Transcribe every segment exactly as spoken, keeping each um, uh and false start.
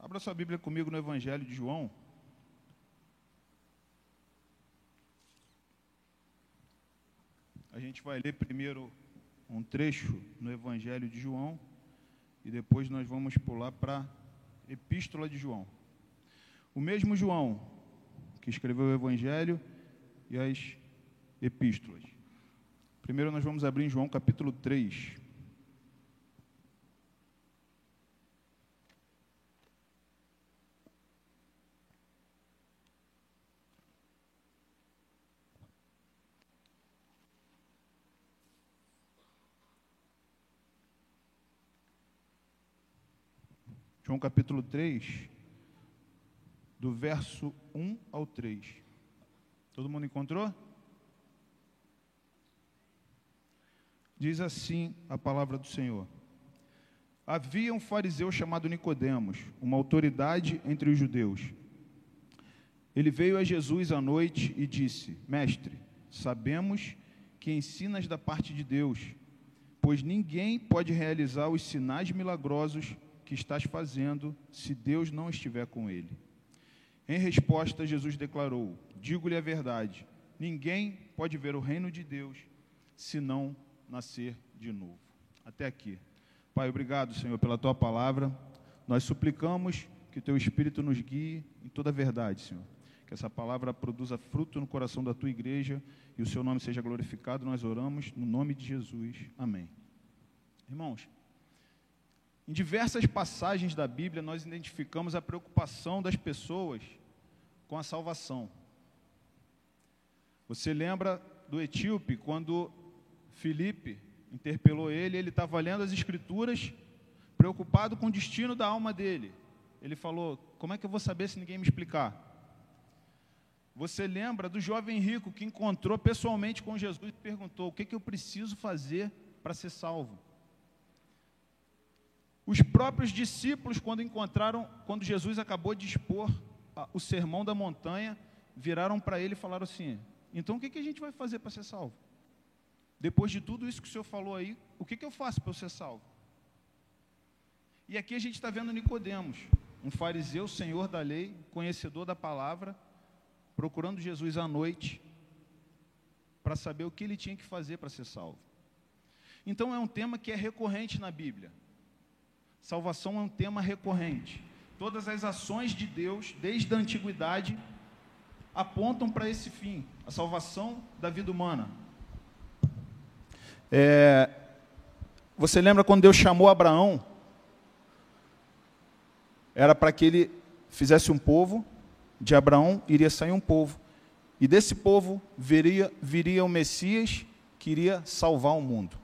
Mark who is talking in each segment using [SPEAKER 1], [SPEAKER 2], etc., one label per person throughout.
[SPEAKER 1] Abra sua Bíblia comigo no Evangelho de João. A gente vai ler primeiro um trecho no Evangelho de João e depois nós vamos pular para a Epístola de João. O mesmo João que escreveu o Evangelho e as Epístolas. Primeiro nós vamos abrir em João capítulo três. João capítulo três, do verso um ao três. Todo mundo encontrou? Diz assim a palavra do Senhor. Havia um fariseu chamado Nicodemos, uma autoridade entre os judeus. Ele veio a Jesus à noite e disse: Mestre, sabemos que ensinas da parte de Deus, pois ninguém pode realizar os sinais milagrosos que estás fazendo, se Deus não estiver com ele. Em resposta, Jesus declarou: digo-lhe a verdade, ninguém pode ver o reino de Deus, se não nascer de novo. Até aqui. Pai, obrigado, Senhor, pela Tua palavra. Nós suplicamos que Teu Espírito nos guie em toda a verdade, Senhor. Que essa palavra produza fruto no coração da Tua igreja e o Seu nome seja glorificado. Nós oramos no nome de Jesus. Amém. Irmãos, em diversas passagens da Bíblia, nós identificamos a preocupação das pessoas com a salvação. Você lembra do etíope, quando Filipe interpelou ele, ele estava lendo as Escrituras, preocupado com o destino da alma dele. Ele falou: como é que eu vou saber se ninguém me explicar? Você lembra do jovem rico que encontrou pessoalmente com Jesus e perguntou: o que, que eu preciso fazer para ser salvo? Os próprios discípulos, quando encontraram, quando Jesus acabou de expor a, o sermão da montanha, viraram para ele e falaram assim: então o que, que a gente vai fazer para ser salvo? Depois de tudo isso que o Senhor falou aí, o que, que eu faço para eu ser salvo? E aqui a gente está vendo Nicodemos, um fariseu, senhor da lei, conhecedor da palavra, procurando Jesus à noite, para saber o que ele tinha que fazer para ser salvo. Então é um tema que é recorrente na Bíblia. Salvação é um tema recorrente. Todas as ações de Deus, desde a antiguidade, apontam para esse fim, a salvação da vida humana. É, você lembra quando Deus chamou Abraão? Era para que ele fizesse um povo, de Abraão iria sair um povo, e desse povo viria, viria o Messias, que iria salvar o mundo.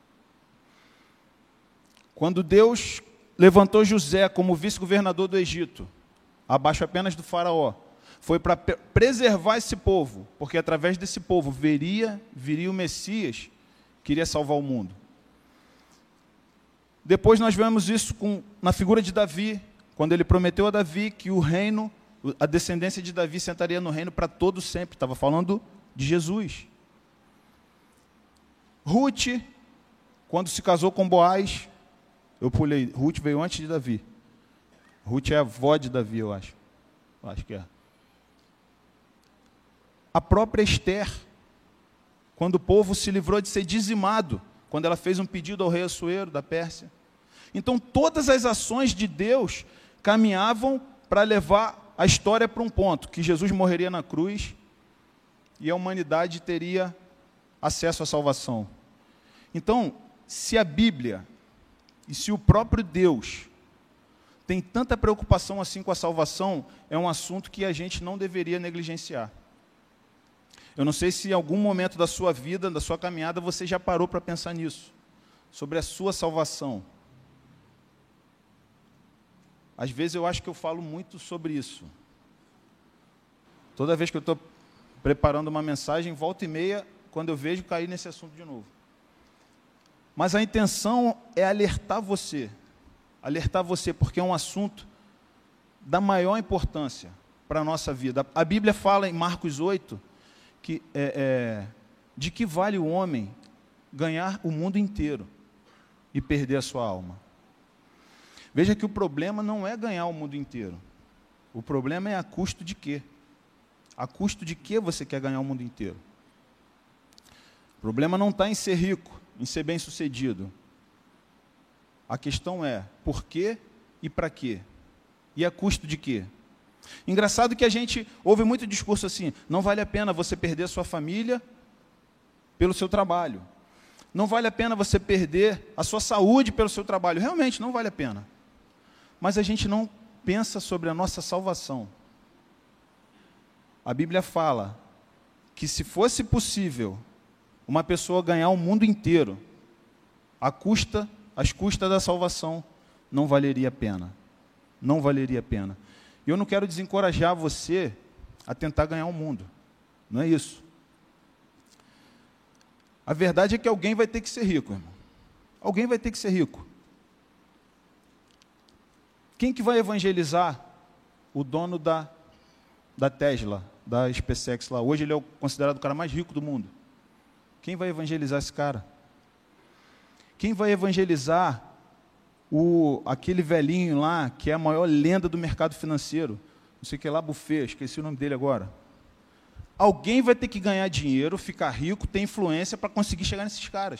[SPEAKER 1] Quando Deus levantou José como vice-governador do Egito, abaixo apenas do faraó, foi para preservar esse povo, porque através desse povo viria, viria o Messias, que iria salvar o mundo. Depois nós vemos isso com, na figura de Davi, quando ele prometeu a Davi que o reino, a descendência de Davi sentaria no reino para todo sempre. Estava falando de Jesus. Ruth, quando se casou com Boaz, eu pulei, Ruth veio antes de Davi. Ruth é a avó de Davi, eu acho. Eu acho que é. A própria Esther, quando o povo se livrou de ser dizimado, quando ela fez um pedido ao rei Assuero da Pérsia. Então, todas as ações de Deus caminhavam para levar a história para um ponto, que Jesus morreria na cruz e a humanidade teria acesso à salvação. Então, se a Bíblia e se o próprio Deus tem tanta preocupação assim com a salvação, é um assunto que a gente não deveria negligenciar. Eu não sei se em algum momento da sua vida, da sua caminhada, você já parou para pensar nisso, sobre a sua salvação. Às vezes eu acho que eu falo muito sobre isso. Toda vez que eu estou preparando uma mensagem, volta e meia, quando eu vejo, cair nesse assunto de novo. Mas a intenção é alertar você, alertar você, porque é um assunto da maior importância para a nossa vida. A Bíblia fala em Marcos oito, que, é, é, de que vale o homem ganhar o mundo inteiro e perder a sua alma. Veja que o problema não é ganhar o mundo inteiro. O problema é a custo de quê? A custo de quê você quer ganhar o mundo inteiro? O problema não está em ser rico, em ser bem-sucedido. A questão é por quê e para quê? E a custo de quê? Engraçado que a gente ouve muito discurso assim, não vale a pena você perder a sua família pelo seu trabalho. Não vale a pena você perder a sua saúde pelo seu trabalho. Realmente, não vale a pena. Mas a gente não pensa sobre a nossa salvação. A Bíblia fala que se fosse possível uma pessoa ganhar o mundo inteiro, a custa, às custas da salvação, não valeria a pena. Não valeria a pena. E eu não quero desencorajar você a tentar ganhar o mundo. Não é isso. A verdade é que alguém vai ter que ser rico, irmão. Alguém vai ter que ser rico. Quem que vai evangelizar o dono da, da Tesla, da SpaceX lá? Hoje ele é considerado o cara mais rico do mundo. Quem vai evangelizar esse cara? Quem vai evangelizar o, aquele velhinho lá, que é a maior lenda do mercado financeiro? Não sei o que lá, Buffett, esqueci o nome dele agora. Alguém vai ter que ganhar dinheiro, ficar rico, ter influência para conseguir chegar nesses caras.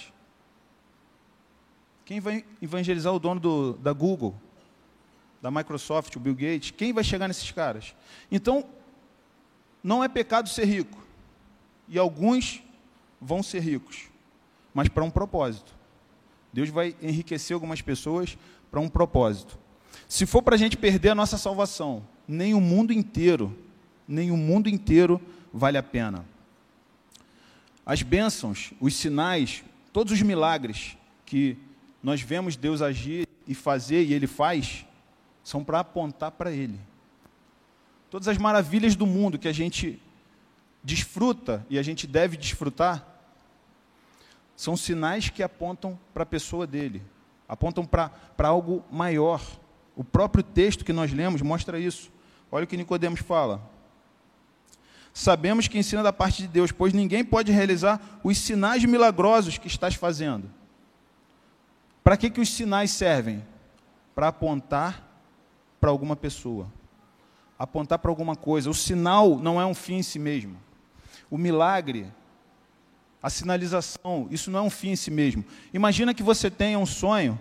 [SPEAKER 1] Quem vai evangelizar o dono do, da Google, da Microsoft, o Bill Gates? Quem vai chegar nesses caras? Então, não é pecado ser rico. E alguns vão ser ricos, mas para um propósito. Deus vai enriquecer algumas pessoas para um propósito. Se for para a gente perder a nossa salvação, nem o mundo inteiro, nem o mundo inteiro vale a pena. As bênçãos, os sinais, todos os milagres que nós vemos Deus agir e fazer, e Ele faz, são para apontar para Ele. Todas as maravilhas do mundo que a gente desfruta, e a gente deve desfrutar, são sinais que apontam para a pessoa dele, apontam para para algo maior. O próprio texto que nós lemos mostra isso. Olha o que Nicodemos fala. Sabemos que ensina da parte de Deus, pois ninguém pode realizar os sinais milagrosos que estás fazendo. Para que que os sinais servem? Para apontar para alguma pessoa, apontar para alguma coisa. O sinal não é um fim em si mesmo. O milagre, a sinalização, isso não é um fim em si mesmo. Imagina que você tenha um sonho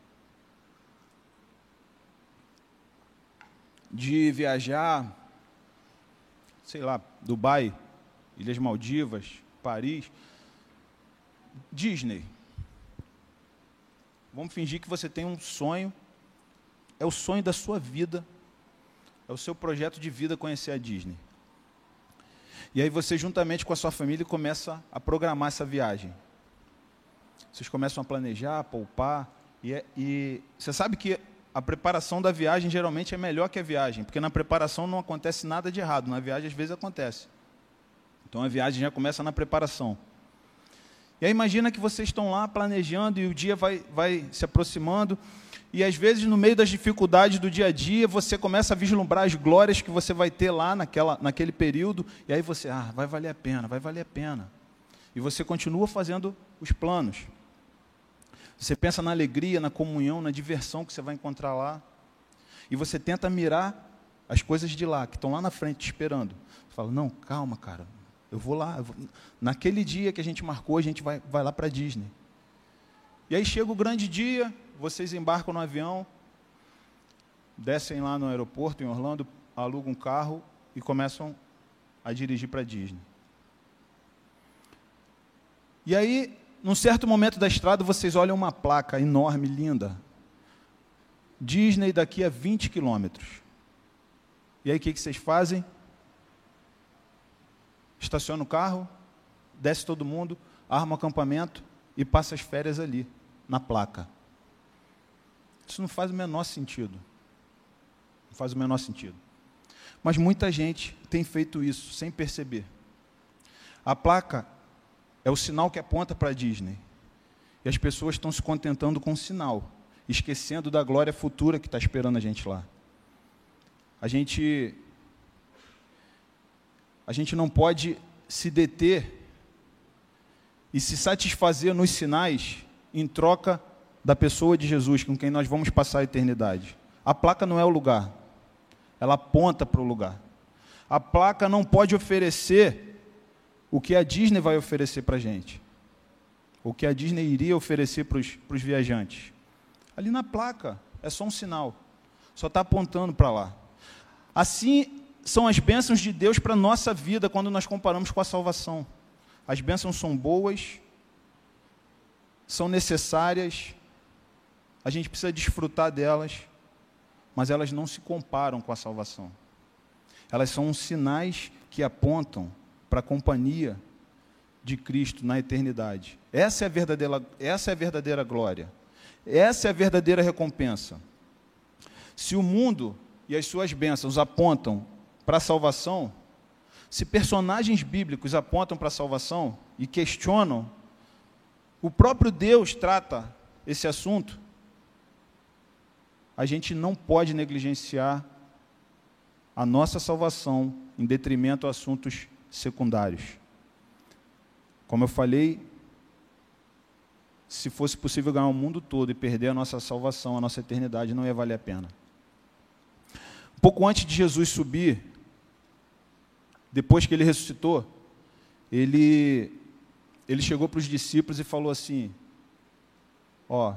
[SPEAKER 1] de viajar, sei lá, Dubai, Ilhas Maldivas, Paris, Disney. Vamos fingir que você tem um sonho, é o sonho da sua vida, é o seu projeto de vida conhecer a Disney. E aí você, juntamente com a sua família, começa a programar essa viagem. Vocês começam a planejar, a poupar, e, é, e você sabe que a preparação da viagem geralmente é melhor que a viagem, porque na preparação não acontece nada de errado, na viagem às vezes acontece. Então a viagem já começa na preparação. E aí imagina que vocês estão lá planejando e o dia vai, vai se aproximando, e às vezes no meio das dificuldades do dia a dia, você começa a vislumbrar as glórias que você vai ter lá naquela, naquele período, e aí você, ah, vai valer a pena, vai valer a pena. E você continua fazendo os planos. Você pensa na alegria, na comunhão, na diversão que você vai encontrar lá. E você tenta mirar as coisas de lá, que estão lá na frente te esperando. Você fala, não, calma, cara, eu vou lá. Eu vou... Naquele dia que a gente marcou, a gente vai, vai lá para a Disney. E aí chega o grande dia, vocês embarcam no avião, descem lá no aeroporto, em Orlando, alugam um carro e começam a dirigir para a Disney. E aí, num certo momento da estrada, vocês olham uma placa enorme, linda. Disney daqui a vinte quilômetros. E aí o que, que vocês fazem? Estaciona o carro, desce todo mundo, arma o acampamento e passa as férias ali, na placa. Isso não faz o menor sentido. Não faz o menor sentido. Mas muita gente tem feito isso, sem perceber. A placa é o sinal que aponta para a Disney. E as pessoas estão se contentando com o sinal, esquecendo da glória futura que está esperando a gente lá. A gente, a gente não pode se deter e se satisfazer nos sinais em troca da pessoa de Jesus com quem nós vamos passar a eternidade. A placa não é o lugar, ela aponta para o lugar. A placa não pode oferecer o que a Disney vai oferecer para a gente, o que a Disney iria oferecer para os, para os viajantes. Ali na placa é só um sinal, só está apontando para lá. Assim são as bênçãos de Deus para a nossa vida quando nós comparamos com a salvação. As bênçãos são boas, são necessárias, a gente precisa desfrutar delas, mas elas não se comparam com a salvação. Elas são sinais que apontam para a companhia de Cristo na eternidade. Essa é a verdadeira, essa é a verdadeira glória. Essa é a verdadeira recompensa. Se o mundo e as suas bênçãos apontam para a salvação, se personagens bíblicos apontam para a salvação e questionam, o próprio Deus trata esse assunto, a gente não pode negligenciar a nossa salvação em detrimento a assuntos secundários. Como eu falei, se fosse possível ganhar o mundo todo e perder a nossa salvação, a nossa eternidade, não ia valer a pena. Um pouco antes de Jesus subir, depois que ele ressuscitou, ele, ele chegou para os discípulos e falou assim, ó,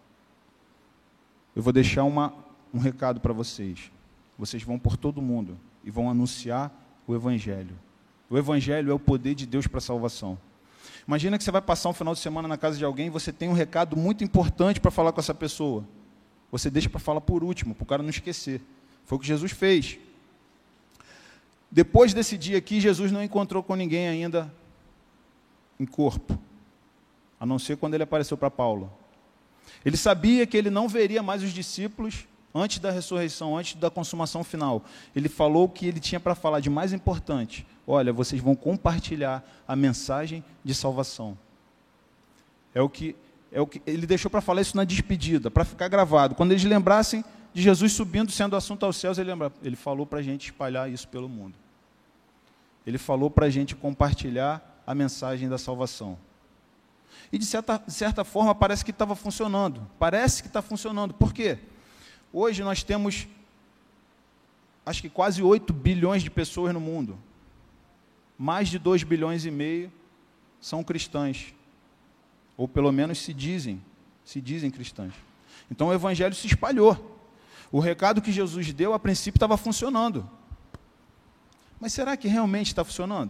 [SPEAKER 1] eu vou deixar uma, um recado para vocês. Vocês vão por todo mundo e vão anunciar o Evangelho. O Evangelho é o poder de Deus para a salvação. Imagina que você vai passar um final de semana na casa de alguém e você tem um recado muito importante para falar com essa pessoa. Você deixa para falar por último, para o cara não esquecer. Foi o que Jesus fez. Depois desse dia aqui, Jesus não encontrou com ninguém ainda em corpo, a não ser quando ele apareceu para Paulo. Ele sabia que ele não veria mais os discípulos antes da ressurreição, antes da consumação final. Ele falou o que ele tinha para falar de mais importante. Olha, vocês vão compartilhar a mensagem de salvação. É o que, é o que ele deixou para falar isso na despedida, para ficar gravado. Quando eles lembrassem de Jesus subindo, sendo assunto aos céus, ele, lembra, ele falou para a gente espalhar isso pelo mundo. Ele falou para a gente compartilhar a mensagem da salvação. E, de certa, de certa forma, parece que estava funcionando. Parece que está funcionando. Por quê? Hoje nós temos, acho que quase oito bilhões de pessoas no mundo. Mais de dois bilhões e meio são cristãs. Ou pelo menos se dizem, se dizem cristãs. Então o Evangelho se espalhou. O recado que Jesus deu, a princípio, estava funcionando. Mas será que realmente está funcionando?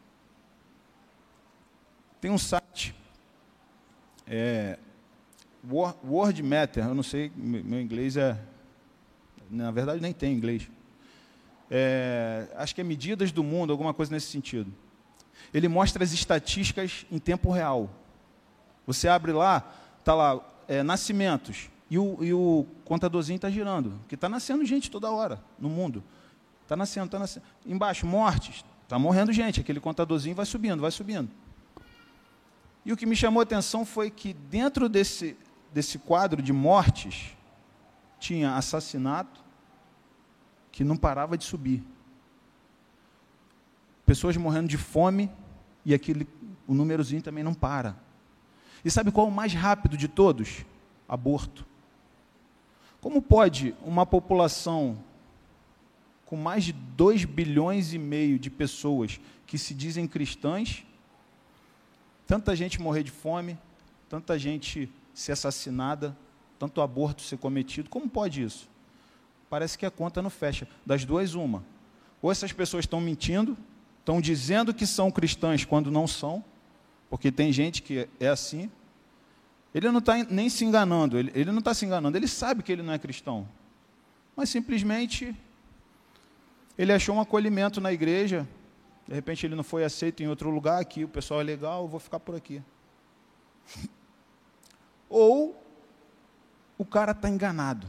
[SPEAKER 1] Tem um site, é, Word Matter, eu não sei, meu inglês é, na verdade nem tem inglês. É, acho que é Medidas do Mundo, alguma coisa nesse sentido. Ele mostra as estatísticas em tempo real. Você abre lá, está lá, é, nascimentos, e o, e o contadorzinho está girando, que está nascendo gente toda hora no mundo. Está nascendo, está nascendo. Embaixo, mortes, está morrendo gente, aquele contadorzinho vai subindo, vai subindo. E o que me chamou a atenção foi que dentro desse, desse quadro de mortes, tinha assassinato que não parava de subir. Pessoas morrendo de fome e aquele, o númerozinho também não para. E sabe qual é o mais rápido de todos? Aborto. Como pode uma população com mais de dois bilhões e meio de pessoas que se dizem cristãs, tanta gente morrer de fome, tanta gente ser assassinada, tanto aborto ser cometido, como pode isso? Parece que a conta não fecha. Das duas, uma. Ou essas pessoas estão mentindo, estão dizendo que são cristãs quando não são, porque tem gente que é assim. Ele não está nem se enganando, ele, ele não está se enganando, ele sabe que ele não é cristão. Mas simplesmente ele achou um acolhimento na igreja, de repente ele não foi aceito em outro lugar, aqui o pessoal é legal, eu vou ficar por aqui. Ou o cara está enganado.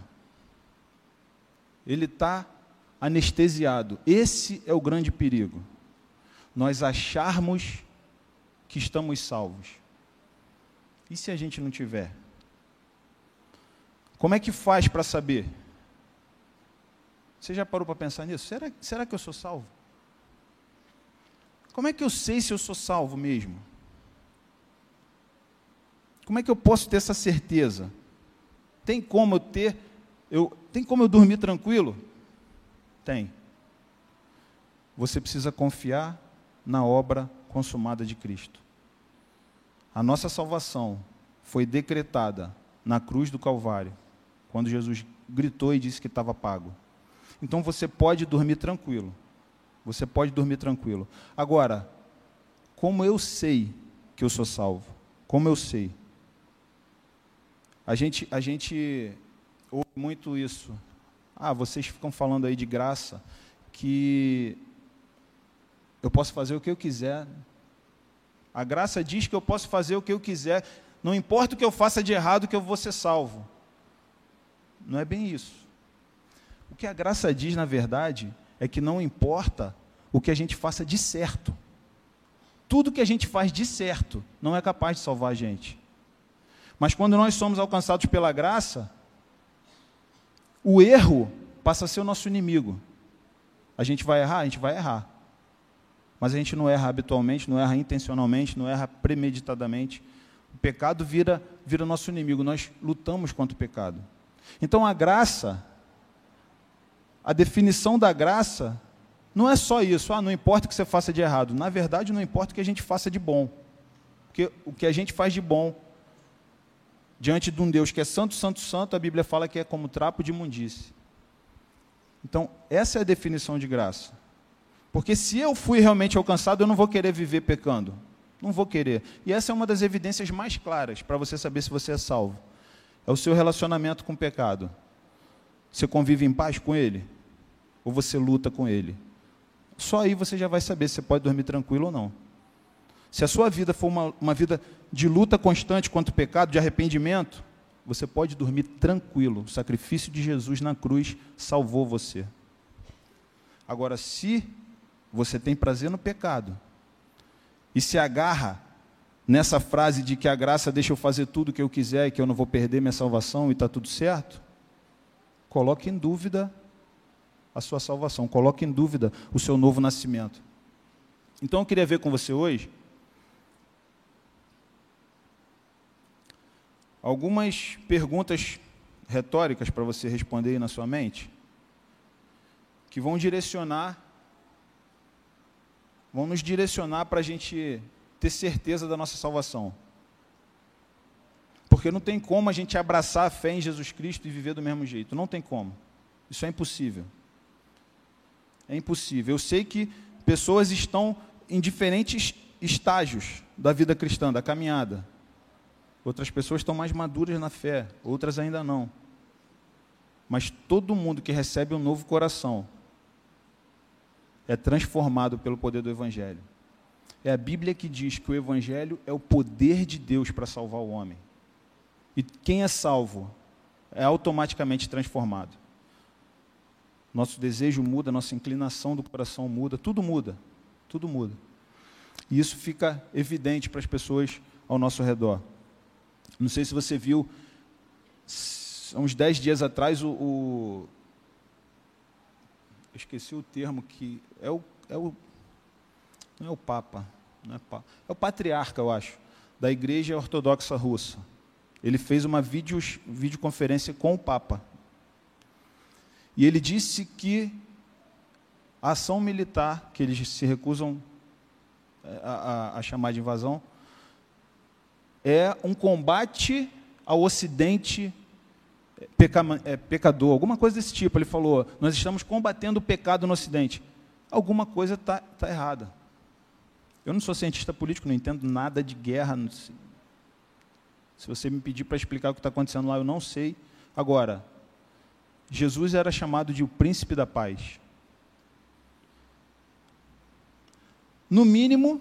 [SPEAKER 1] Ele está anestesiado. Esse é o grande perigo. Nós acharmos que estamos salvos. E se a gente não tiver? Como é que faz para saber? Você já parou para pensar nisso? Será, será que eu sou salvo? Como é que eu sei se eu sou salvo mesmo? Como é que eu posso ter essa certeza? Tem como eu ter, eu, tem como eu dormir tranquilo? Tem. Você precisa confiar na obra consumada de Cristo. A nossa salvação foi decretada na cruz do Calvário, quando Jesus gritou e disse que estava pago. Então você pode dormir tranquilo. Você pode dormir tranquilo. Agora, como eu sei que eu sou salvo? Como eu sei? A gente, a gente ouve muito isso. Ah, vocês ficam falando aí de graça, que eu posso fazer o que eu quiser. A graça diz que eu posso fazer o que eu quiser. Não importa o que eu faça de errado, que eu vou ser salvo. Não é bem isso. O que a graça diz, na verdade, é que não importa o que a gente faça de certo. Tudo que a gente faz de certo não é capaz de salvar a gente. Mas quando nós somos alcançados pela graça, o erro passa a ser o nosso inimigo. A gente vai errar? A gente vai errar. Mas a gente não erra habitualmente, não erra intencionalmente, não erra premeditadamente. O pecado vira, vira nosso inimigo. Nós lutamos contra o pecado. Então a graça, a definição da graça, não é só isso. Ah, não importa o que você faça de errado. Na verdade, não importa o que a gente faça de bom. Porque o que a gente faz de bom, diante de um Deus que é santo, santo, santo, a Bíblia fala que é como trapo de imundície. Então, essa é a definição de graça. Porque se eu fui realmente alcançado, eu não vou querer viver pecando. Não vou querer. E essa é uma das evidências mais claras para você saber se você é salvo. É o seu relacionamento com o pecado. Você convive em paz com ele? Ou você luta com ele? Só aí você já vai saber se você pode dormir tranquilo ou não. Se a sua vida for uma, uma vida de luta constante contra o pecado, de arrependimento, você pode dormir tranquilo. O sacrifício de Jesus na cruz salvou você. Agora, se você tem prazer no pecado e se agarra nessa frase de que a graça deixa eu fazer tudo o que eu quiser e que eu não vou perder minha salvação e está tudo certo, coloque em dúvida a sua salvação, coloque em dúvida o seu novo nascimento. Então eu queria ver com você hoje algumas perguntas retóricas para você responder aí na sua mente, que vão direcionar, vão nos direcionar para a gente ter certeza da nossa salvação. Porque não tem como a gente abraçar a fé em Jesus Cristo e viver do mesmo jeito. Não tem como. Isso é impossível. É impossível. Eu sei que pessoas estão em diferentes estágios da vida cristã, da caminhada. Outras pessoas estão mais maduras na fé, outras ainda não. Mas todo mundo que recebe um novo coração é transformado pelo poder do Evangelho. É a Bíblia que diz que o Evangelho é o poder de Deus para salvar o homem. E quem é salvo é automaticamente transformado. Nosso desejo muda, nossa inclinação do coração muda, tudo muda, tudo muda. E isso fica evidente para as pessoas ao nosso redor. Não sei se você viu, há uns dez dias atrás, o, o eu esqueci o termo, que é o, é o não é o Papa, não é, Papa, é o Patriarca, eu acho, da Igreja Ortodoxa Russa. Ele fez uma videos, videoconferência com o Papa. E ele disse que a ação militar, que eles se recusam a, a, a chamar de invasão, é um combate ao Ocidente peca, é, pecador, alguma coisa desse tipo. Ele falou, nós estamos combatendo o pecado no Ocidente. Alguma coisa está tá errada. Eu não sou cientista político, não entendo nada de guerra. Se você me pedir para explicar o que está acontecendo lá, eu não sei. Agora, Jesus era chamado de o príncipe da paz. No mínimo,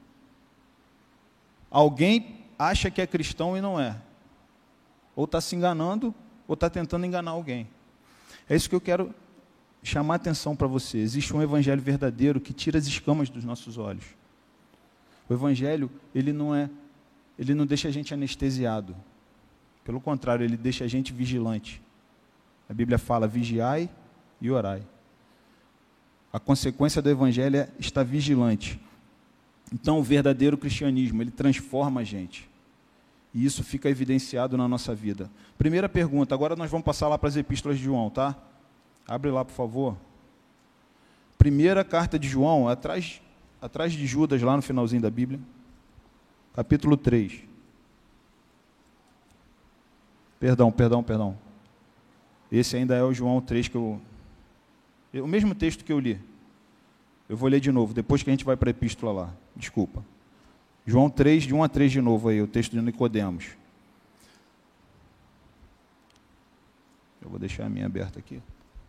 [SPEAKER 1] alguém acha que é cristão e não é. Ou está se enganando, ou está tentando enganar alguém. É isso que eu quero chamar a atenção para você. Existe um evangelho verdadeiro que tira as escamas dos nossos olhos. O evangelho, ele não é, ele não deixa a gente anestesiado. Pelo contrário, ele deixa a gente vigilante. A Bíblia fala, vigiai e orai. A consequência do evangelho é estar vigilante. Então, o verdadeiro cristianismo, ele transforma a gente. E isso fica evidenciado na nossa vida. Primeira pergunta, agora nós vamos passar lá para as epístolas de João, tá? Abre lá, por favor. Primeira carta de João, atrás, atrás de Judas, lá no finalzinho da Bíblia. Capítulo três. Perdão, perdão, perdão. Esse ainda é o João três que eu... O mesmo texto que eu li. Eu vou ler de novo, depois que a gente vai para a epístola lá. Desculpa. João três, de um a três de novo aí, o texto de Nicodemos. Eu vou deixar a minha aberta aqui.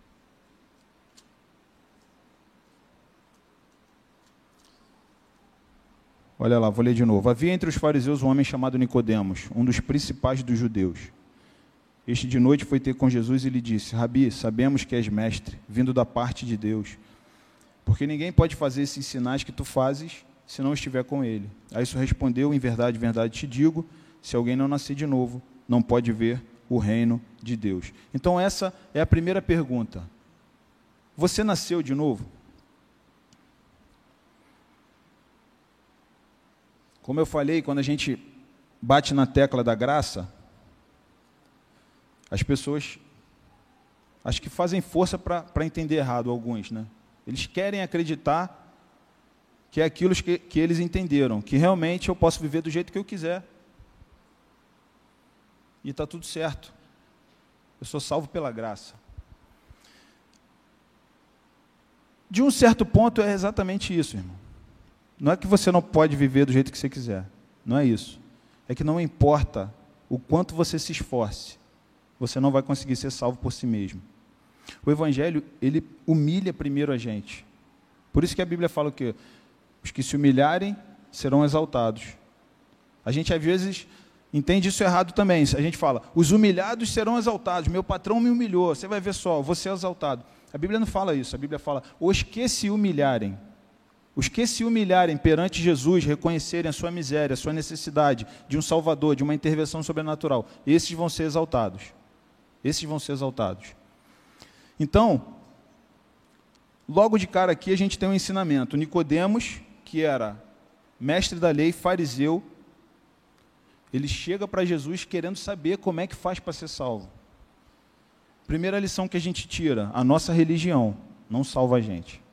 [SPEAKER 1] Olha lá, vou ler de novo. Havia entre os fariseus um homem chamado Nicodemos, um dos principais dos judeus. Este de noite foi ter com Jesus e lhe disse: Rabi, sabemos que és mestre, vindo da parte de Deus, porque ninguém pode fazer esses sinais que tu fazes se não estiver com ele. A isso respondeu: em verdade, em verdade te digo, se alguém não nascer de novo, não pode ver o reino de Deus. Então essa é a primeira pergunta. Você nasceu de novo? Como eu falei, quando a gente bate na tecla da graça, as pessoas, acho que fazem força para entender errado alguns, né? Eles querem acreditar que é aquilo que, que eles entenderam, que realmente eu posso viver do jeito que eu quiser. E está tudo certo. Eu sou salvo pela graça. De um certo ponto é exatamente isso, irmão. Não é que você não pode viver do jeito que você quiser. Não é isso. É que não importa o quanto você se esforce, você não vai conseguir ser salvo por si mesmo. O Evangelho, ele humilha primeiro a gente. Por isso que a Bíblia fala o quê? Os que se humilharem serão exaltados. A gente, às vezes, entende isso errado também. A gente fala, os humilhados serão exaltados. Meu patrão me humilhou. Você vai ver só, eu vou ser exaltado. A Bíblia não fala isso. A Bíblia fala, os que se humilharem. Os que se humilharem perante Jesus, reconhecerem a sua miséria, a sua necessidade de um Salvador, de uma intervenção sobrenatural, esses vão ser exaltados. Esses vão ser exaltados. Então, logo de cara aqui a gente tem um ensinamento. Nicodemos, que era mestre da lei, fariseu, ele chega para Jesus querendo saber como é que faz para ser salvo. Primeira lição que a gente tira, a nossa religião não salva a gente.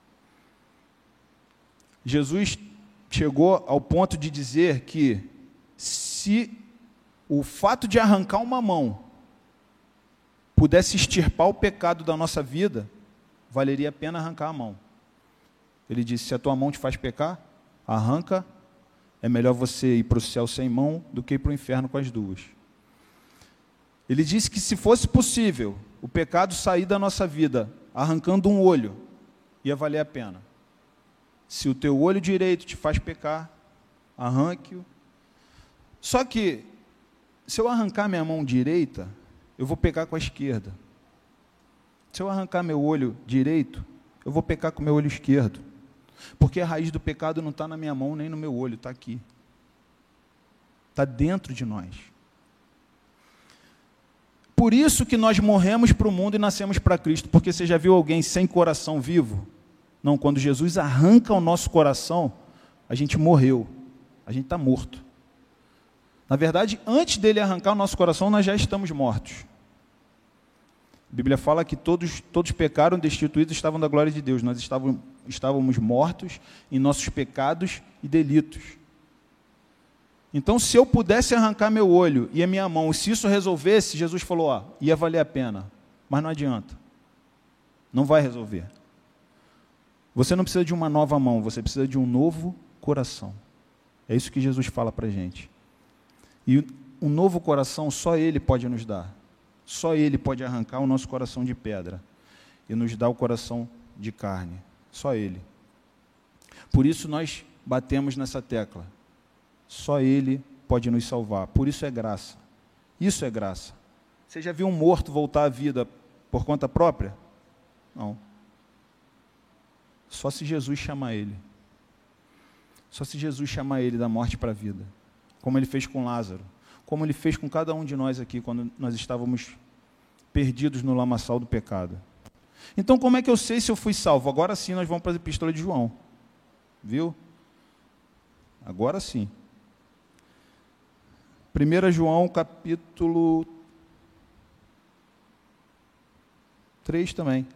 [SPEAKER 1] Jesus chegou ao ponto de dizer que se o fato de arrancar uma mão pudesse extirpar o pecado da nossa vida, valeria a pena arrancar a mão. Ele disse, se a tua mão te faz pecar, arranca, é melhor você ir para o céu sem mão do que ir para o inferno com as duas. Ele disse que se fosse possível o pecado sair da nossa vida arrancando um olho, ia valer a pena. Se o teu olho direito te faz pecar, arranque-o. Só que, se eu arrancar minha mão direita, eu vou pecar com a esquerda. Se eu arrancar meu olho direito, eu vou pecar com o meu olho esquerdo. Porque a raiz do pecado não está na minha mão nem no meu olho, está aqui. Está dentro de nós. Por isso que nós morremos para o mundo e nascemos para Cristo. Porque você já viu alguém sem coração vivo? Não, quando Jesus arranca o nosso coração, a gente morreu, a gente está morto. Na verdade, antes dele arrancar o nosso coração, nós já estamos mortos. A Bíblia fala que todos, todos pecaram, destituídos, estavam da glória de Deus. Nós estávamos, estávamos mortos em nossos pecados e delitos. Então, se eu pudesse arrancar meu olho e a minha mão, se isso resolvesse, Jesus falou, ó, ia valer a pena. Mas não adianta. Não vai resolver. Você não precisa de uma nova mão, você precisa de um novo coração. É isso que Jesus fala para a gente. E um novo coração, só Ele pode nos dar. Só Ele pode arrancar o nosso coração de pedra e nos dar o coração de carne. Só Ele. Por isso nós batemos nessa tecla. Só Ele pode nos salvar. Por isso é graça. Isso é graça. Você já viu um morto voltar à vida por conta própria? Não. Só se Jesus chamar ele. Só se Jesus chamar ele da morte para a vida. Como ele fez com Lázaro. Como ele fez com cada um de nós aqui, quando nós estávamos perdidos no lamaçal do pecado. Então, como é que eu sei se eu fui salvo? Agora sim, nós vamos para a epístola de João. Viu? Agora sim. primeiro João, capítulo três também.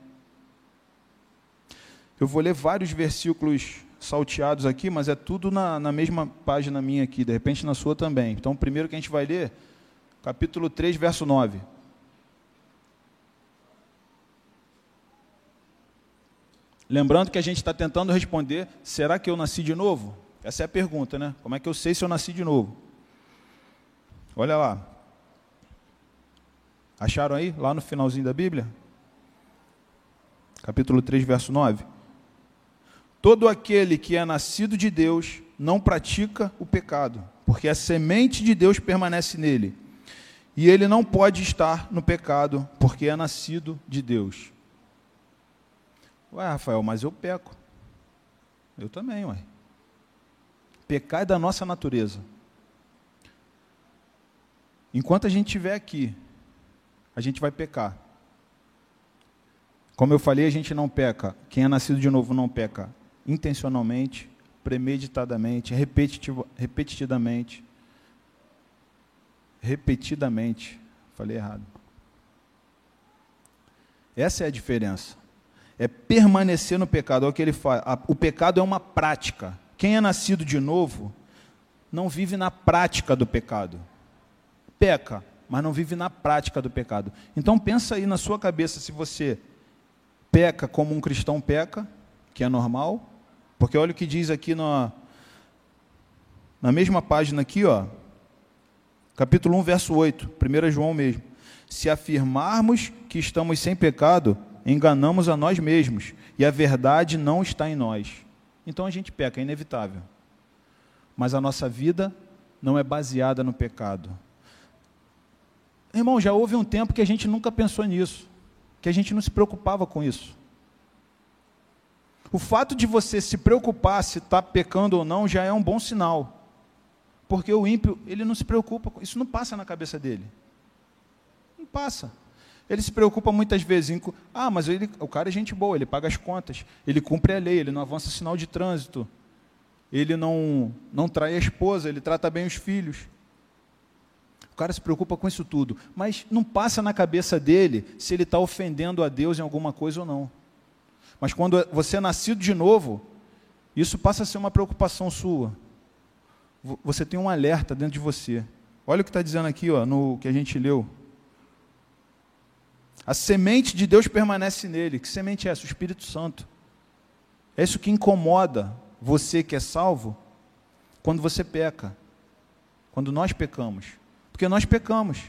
[SPEAKER 1] Eu vou ler vários versículos salteados aqui, mas é tudo na, na mesma página minha aqui, de repente na sua também. Então, o primeiro que a gente vai ler, capítulo três, verso nove. Lembrando que a gente está tentando responder, será que eu nasci de novo? Essa é a pergunta, né? Como é que eu sei se eu nasci de novo? Olha lá. Acharam aí? Lá no finalzinho da Bíblia? Capítulo três, verso nove. Todo aquele que é nascido de Deus não pratica o pecado, porque a semente de Deus permanece nele. E ele não pode estar no pecado, porque é nascido de Deus. Ué, Rafael, mas eu peco. Eu também, ué. Pecar é da nossa natureza. Enquanto a gente estiver aqui, a gente vai pecar. Como eu falei, a gente não peca. Quem é nascido de novo não peca intencionalmente, premeditadamente, repetitiva, repetidamente. Repetidamente. Falei errado. Essa é a diferença. É permanecer no pecado. É o que ele fala. O pecado é uma prática. Quem é nascido de novo não vive na prática do pecado. Peca, mas não vive na prática do pecado. Então pensa aí na sua cabeça se você peca como um cristão peca, que é normal, porque olha o que diz aqui na, na mesma página aqui, ó, capítulo um, verso oito, primeiro João mesmo. Se afirmarmos que estamos sem pecado, enganamos a nós mesmos, e a verdade não está em nós. Então a gente peca, é inevitável. Mas a nossa vida não é baseada no pecado. Irmão, já houve um tempo que a gente nunca pensou nisso, que a gente não se preocupava com isso. O fato de você se preocupar se está pecando ou não já é um bom sinal, porque o ímpio, ele não se preocupa, isso não passa na cabeça dele. Não passa. Ele se preocupa muitas vezes em, ah, mas ele, o cara é gente boa, ele paga as contas, ele cumpre a lei, ele não avança sinal de trânsito, ele não, não trai a esposa, ele trata bem os filhos. O cara se preocupa com isso tudo, mas não passa na cabeça dele se ele está ofendendo a Deus em alguma coisa ou não. Mas quando você é nascido de novo, isso passa a ser uma preocupação sua. Você tem um alerta dentro de você. Olha o que está dizendo aqui, ó, no que a gente leu. A semente de Deus permanece nele. Que semente é essa? O Espírito Santo. É isso que incomoda você que é salvo quando você peca. Quando nós pecamos. Porque nós pecamos.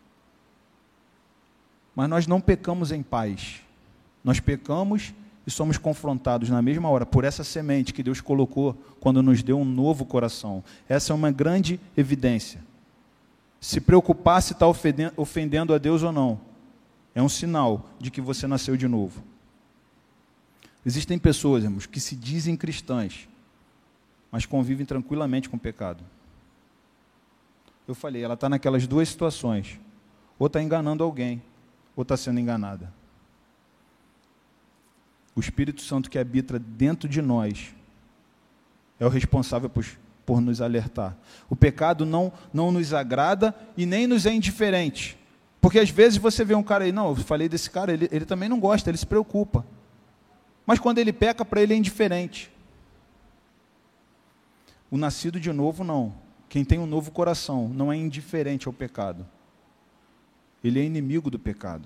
[SPEAKER 1] Mas nós não pecamos em paz. Nós pecamos e somos confrontados na mesma hora por essa semente que Deus colocou quando nos deu um novo coração. Essa é uma grande evidência. Se preocupar se está ofendendo, ofendendo a Deus ou não, é um sinal de que você nasceu de novo. Existem pessoas, irmãos, que se dizem cristãs, mas convivem tranquilamente com o pecado. Eu falei, ela está naquelas duas situações. Ou está enganando alguém, ou está sendo enganada. O Espírito Santo que habita dentro de nós é o responsável por, por nos alertar. O pecado não, não nos agrada e nem nos é indiferente. Porque às vezes você vê um cara aí, não, eu falei desse cara, ele, ele também não gosta, ele se preocupa. Mas quando ele peca, para ele é indiferente. O nascido de novo, não. Quem tem um novo coração não é indiferente ao pecado. Ele é inimigo do pecado.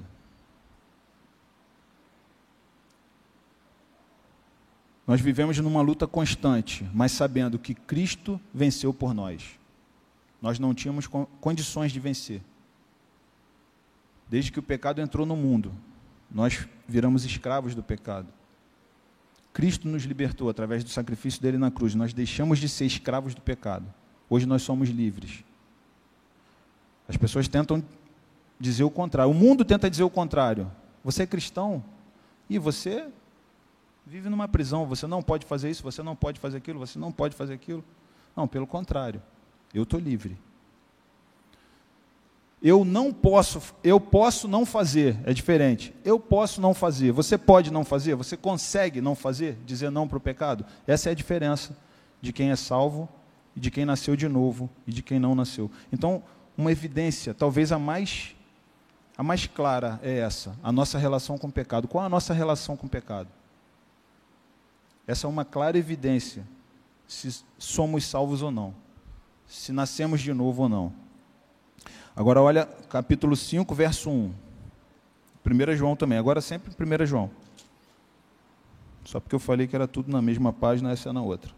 [SPEAKER 1] Nós vivemos numa luta constante, mas sabendo que Cristo venceu por nós. Nós não tínhamos condições de vencer. Desde que o pecado entrou no mundo, nós viramos escravos do pecado. Cristo nos libertou através do sacrifício dele na cruz. Nós deixamos de ser escravos do pecado. Hoje nós somos livres. As pessoas tentam dizer o contrário. O mundo tenta dizer o contrário. Você é cristão e você vive numa prisão. Você não pode fazer isso, você não pode fazer aquilo, você não pode fazer aquilo. Não, pelo contrário. Eu estou livre. Eu não posso, eu posso não fazer, é diferente. Eu posso não fazer, você pode não fazer, você consegue não fazer, dizer não para o pecado. Essa é a diferença de quem é salvo, e de quem nasceu de novo, e de quem não nasceu. Então, uma evidência, talvez a mais, a mais clara é essa, a nossa relação com o pecado. Qual a nossa relação com o pecado? Essa é uma clara evidência, se somos salvos ou não, se nascemos de novo ou não. Agora olha, capítulo cinco, verso um. primeiro João também, agora sempre primeiro João. Só porque eu falei que era tudo na mesma página, essa é na outra.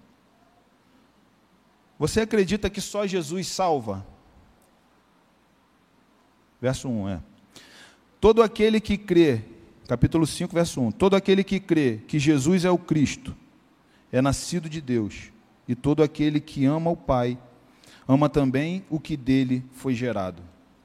[SPEAKER 1] Você acredita que só Jesus salva? Verso um, é. Todo aquele que crê, capítulo cinco, verso um. Todo aquele que crê que Jesus é o Cristo, é nascido de Deus. E todo aquele que ama o Pai, ama também o que dele foi gerado.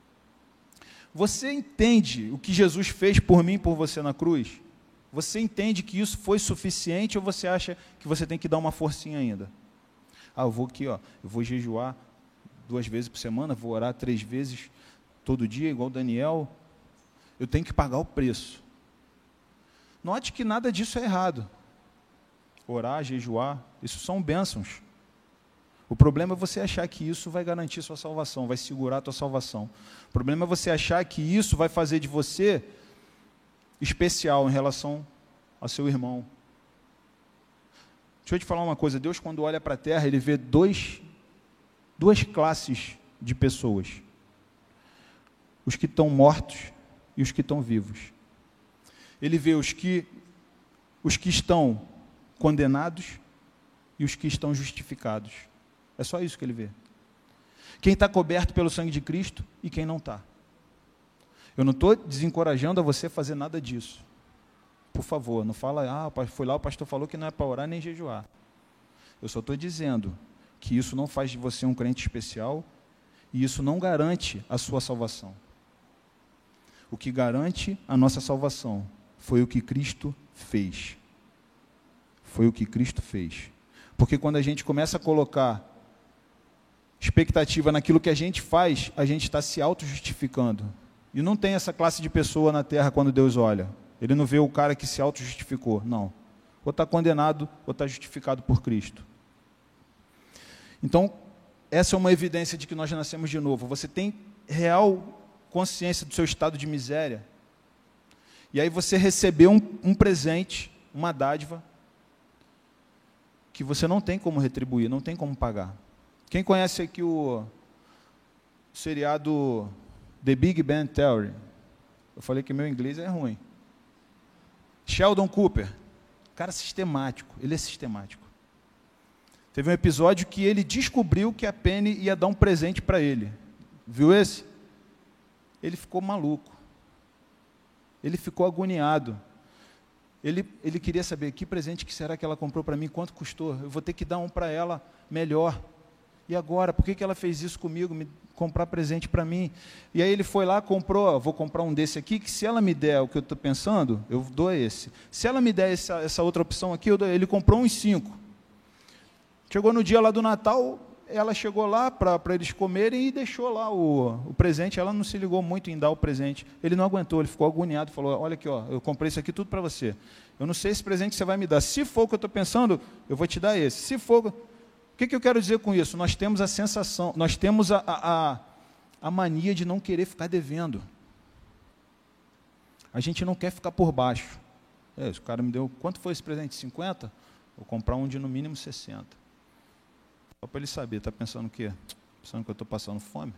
[SPEAKER 1] Você entende o que Jesus fez por mim e por você na cruz? Você entende que isso foi suficiente ou você acha que você tem que dar uma forcinha ainda? Ah, eu vou aqui, ó, eu vou jejuar duas vezes por semana, vou orar três vezes todo dia, igual Daniel. Eu tenho que pagar o preço. Note que nada disso é errado. Orar, jejuar, isso são bênçãos. O problema é você achar que isso vai garantir sua salvação, vai segurar a tua salvação. O problema é você achar que isso vai fazer de você especial em relação ao seu irmão. Deixa eu te falar uma coisa, Deus quando olha para a terra, Ele vê dois, duas classes de pessoas. Os que estão mortos e os que estão vivos. Ele vê os que, os que estão condenados e os que estão justificados. É só isso que ele vê. Quem está coberto pelo sangue de Cristo e quem não está. Eu não estou desencorajando a você fazer nada disso. Por favor, não fala, ah, foi lá, o pastor falou que não é para orar nem jejuar. Eu só estou dizendo que isso não faz de você um crente especial e isso não garante a sua salvação. O que garante a nossa salvação foi o que Cristo fez. Foi o que Cristo fez. Porque quando a gente começa a colocar expectativa naquilo que a gente faz, a gente está se auto-justificando. E não tem essa classe de pessoa na terra quando Deus olha. Ele não vê o cara que se auto-justificou, não. Ou está condenado, ou está justificado por Cristo. Então, essa é uma evidência de que nós nascemos de novo. Você tem real consciência do seu estado de miséria. E aí você recebeu um, um presente, uma dádiva, que você não tem como retribuir, não tem como pagar. Quem conhece aqui o seriado The Big Bang Theory? Eu falei que meu inglês é ruim. Sheldon Cooper, cara sistemático, ele é sistemático. Teve um episódio que ele descobriu que a Penny ia dar um presente para ele. Viu esse? Ele ficou maluco. Ele ficou agoniado. Ele, ele queria saber que presente que será que ela comprou para mim, quanto custou? Eu vou ter que dar um para ela melhor. E agora, por que, que ela fez isso comigo, me comprar presente para mim? E aí ele foi lá, comprou, vou comprar um desse aqui, que se ela me der o que eu estou pensando, eu dou esse. Se ela me der essa, essa outra opção aqui, eu dou. Ele comprou uns cinco. Chegou no dia lá do Natal, ela chegou lá para eles comerem e deixou lá o, o presente. Ela não se ligou muito em dar o presente. Ele não aguentou, ele ficou agoniado, falou, olha aqui, ó, eu comprei isso aqui tudo para você. Eu não sei esse presente que você vai me dar. Se for o que eu estou pensando, eu vou te dar esse. Se for... O que, que eu quero dizer com isso? Nós temos a sensação, nós temos a, a, a mania de não querer ficar devendo. A gente não quer ficar por baixo. É, o cara me deu, quanto foi esse presente? cinquenta? Vou comprar um de no mínimo sessenta. Só para ele saber, está pensando o quê? Pensando que eu estou passando fome?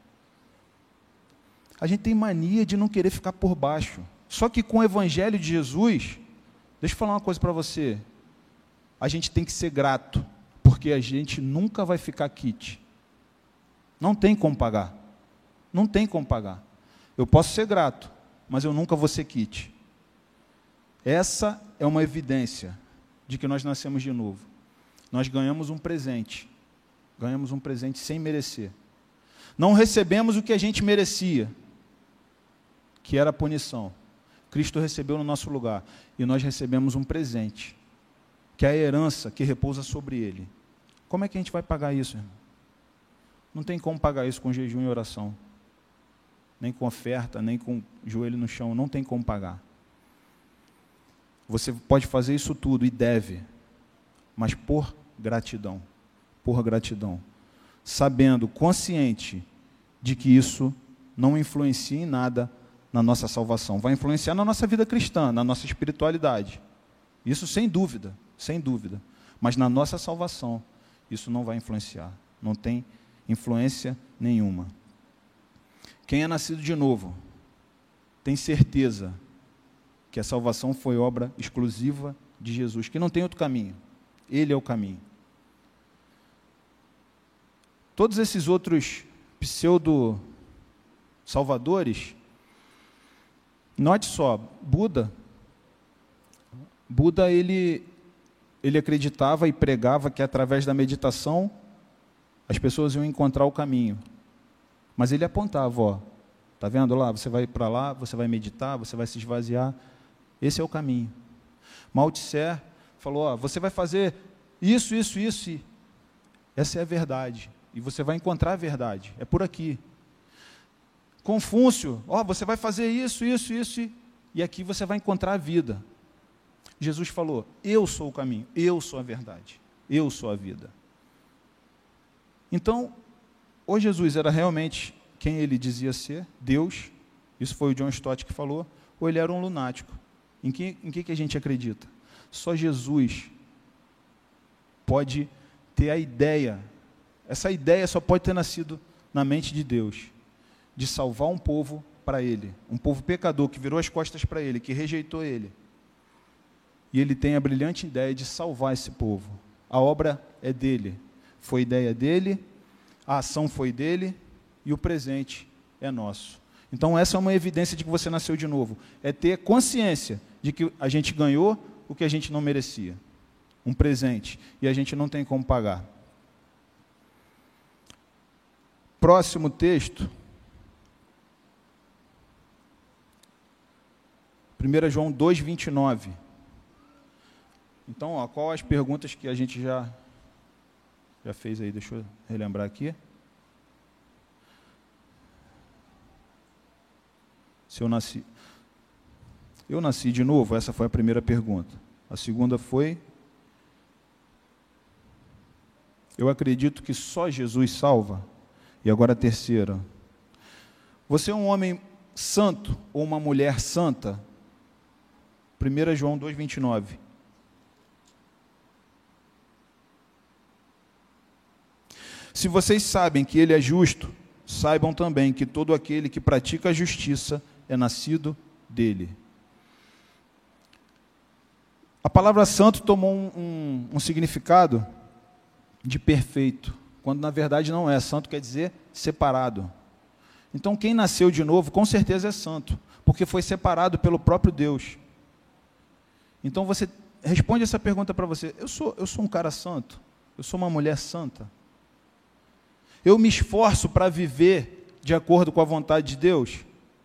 [SPEAKER 1] A gente tem mania de não querer ficar por baixo. Só que com o Evangelho de Jesus, deixa eu falar uma coisa para você, a gente tem que ser grato. Porque a gente nunca vai ficar quite. Não tem como pagar. Não tem como pagar. Eu posso ser grato, mas eu nunca vou ser quite. Essa é uma evidência de que nós nascemos de novo. Nós ganhamos um presente. Ganhamos um presente sem merecer. Não recebemos o que a gente merecia, que era a punição. Cristo recebeu no nosso lugar. E nós recebemos um presente, que é a herança que repousa sobre ele. Como é que a gente vai pagar isso, irmão? Não tem como pagar isso com jejum e oração. Nem com oferta, nem com joelho no chão. Não tem como pagar. Você pode fazer isso tudo e deve, mas por gratidão. Por gratidão. Sabendo, consciente de que isso não influencia em nada na nossa salvação. Vai influenciar na nossa vida cristã, na nossa espiritualidade. Isso sem dúvida, sem dúvida. Mas na nossa salvação, isso não vai influenciar. Não tem influência nenhuma. Quem é nascido de novo tem certeza que a salvação foi obra exclusiva de Jesus, que não tem outro caminho. Ele é o caminho. Todos esses outros pseudo-salvadores, note só, Buda, Buda ele, ele acreditava e pregava que através da meditação as pessoas iam encontrar o caminho. Mas ele apontava, ó, tá vendo lá? Você vai para lá, você vai meditar, você vai se esvaziar. Esse é o caminho. Mao Tse falou, ó, você vai fazer isso, isso, isso. E essa é a verdade. E você vai encontrar a verdade. É por aqui. Confúcio, ó, você vai fazer isso, isso, isso. E, e aqui você vai encontrar a vida. Jesus falou, eu sou o caminho, eu sou a verdade, eu sou a vida. Então, ou Jesus era realmente quem ele dizia ser, Deus, isso foi o John Stott que falou, ou ele era um lunático. Em que, em que, que a gente acredita? Só Jesus pode ter a ideia, essa ideia só pode ter nascido na mente de Deus, de salvar um povo para ele, um povo pecador que virou as costas para ele, que rejeitou ele. E ele tem a brilhante ideia de salvar esse povo. A obra é dele, foi ideia dele, a ação foi dele e o presente é nosso. Então essa é uma evidência de que você nasceu de novo, é ter consciência de que a gente ganhou o que a gente não merecia, um presente, e a gente não tem como pagar. Próximo texto, primeiro João dois, vinte e nove. Então, ó, qual as perguntas que a gente já, já fez aí? Deixa eu relembrar aqui. Se eu nasci... Eu nasci de novo? Essa foi a primeira pergunta. A segunda foi... Eu acredito que só Jesus salva? E agora a terceira. Você é um homem santo ou uma mulher santa? primeiro João dois, vinte e nove. Se vocês sabem que ele é justo, saibam também que todo aquele que pratica a justiça é nascido dele. A palavra santo tomou um, um, um significado de perfeito, quando na verdade não é. Santo quer dizer separado. Então quem nasceu de novo, com certeza é santo, porque foi separado pelo próprio Deus. Então você responde essa pergunta para você, eu sou, eu sou um cara santo? Eu sou uma mulher santa? Eu me esforço para viver de acordo com a vontade de Deus?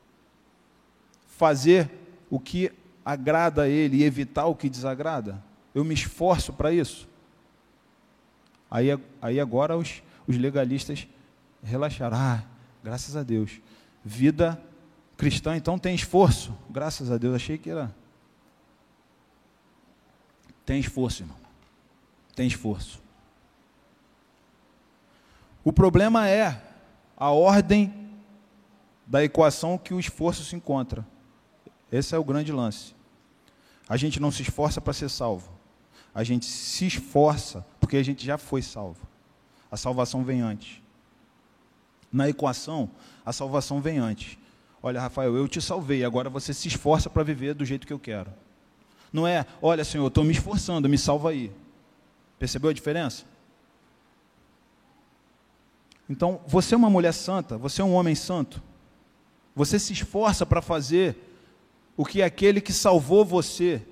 [SPEAKER 1] Fazer o que agrada a Ele e evitar o que desagrada? Eu me esforço para isso? Aí, aí agora os, os legalistas relaxaram. Ah, graças a Deus. Vida cristã, então, tem esforço. Graças a Deus, achei que era... Tem esforço, irmão. Tem esforço. O problema é a ordem da equação que o esforço se encontra. Esse é o grande lance. A gente não se esforça para ser salvo. A gente se esforça porque a gente já foi salvo. A salvação vem antes. Na equação, a salvação vem antes. Olha, Rafael, eu te salvei, agora você se esforça para viver do jeito que eu quero. Não é, olha, Senhor, eu estou me esforçando, me salva aí. Percebeu a diferença? Então, você é uma mulher santa, você é um homem santo. Você se esforça para fazer o que aquele que salvou você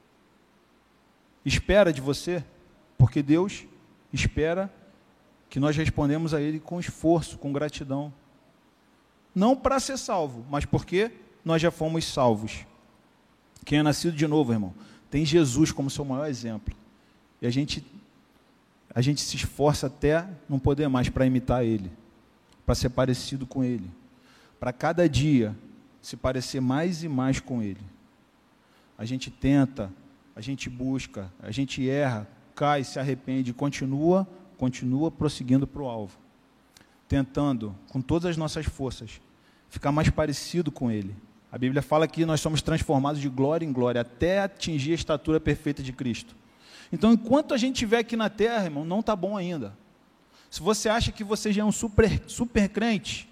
[SPEAKER 1] espera de você, porque Deus espera que nós respondemos a Ele com esforço, com gratidão. Não para ser salvo, mas porque nós já fomos salvos. Quem é nascido de novo, irmão, tem Jesus como seu maior exemplo. E a gente, a gente se esforça até não poder mais para imitar Ele, para ser parecido com Ele, para cada dia se parecer mais e mais com Ele. A gente tenta, a gente busca, a gente erra, cai, se arrepende, continua, continua prosseguindo para o alvo. tentando, com todas as nossas forças, ficar mais parecido com Ele. A Bíblia fala que nós somos transformados de glória em glória, até atingir a estatura perfeita de Cristo. Então, enquanto a gente estiver aqui na terra, irmão, não está bom ainda. Se você acha que você já é um super, super crente,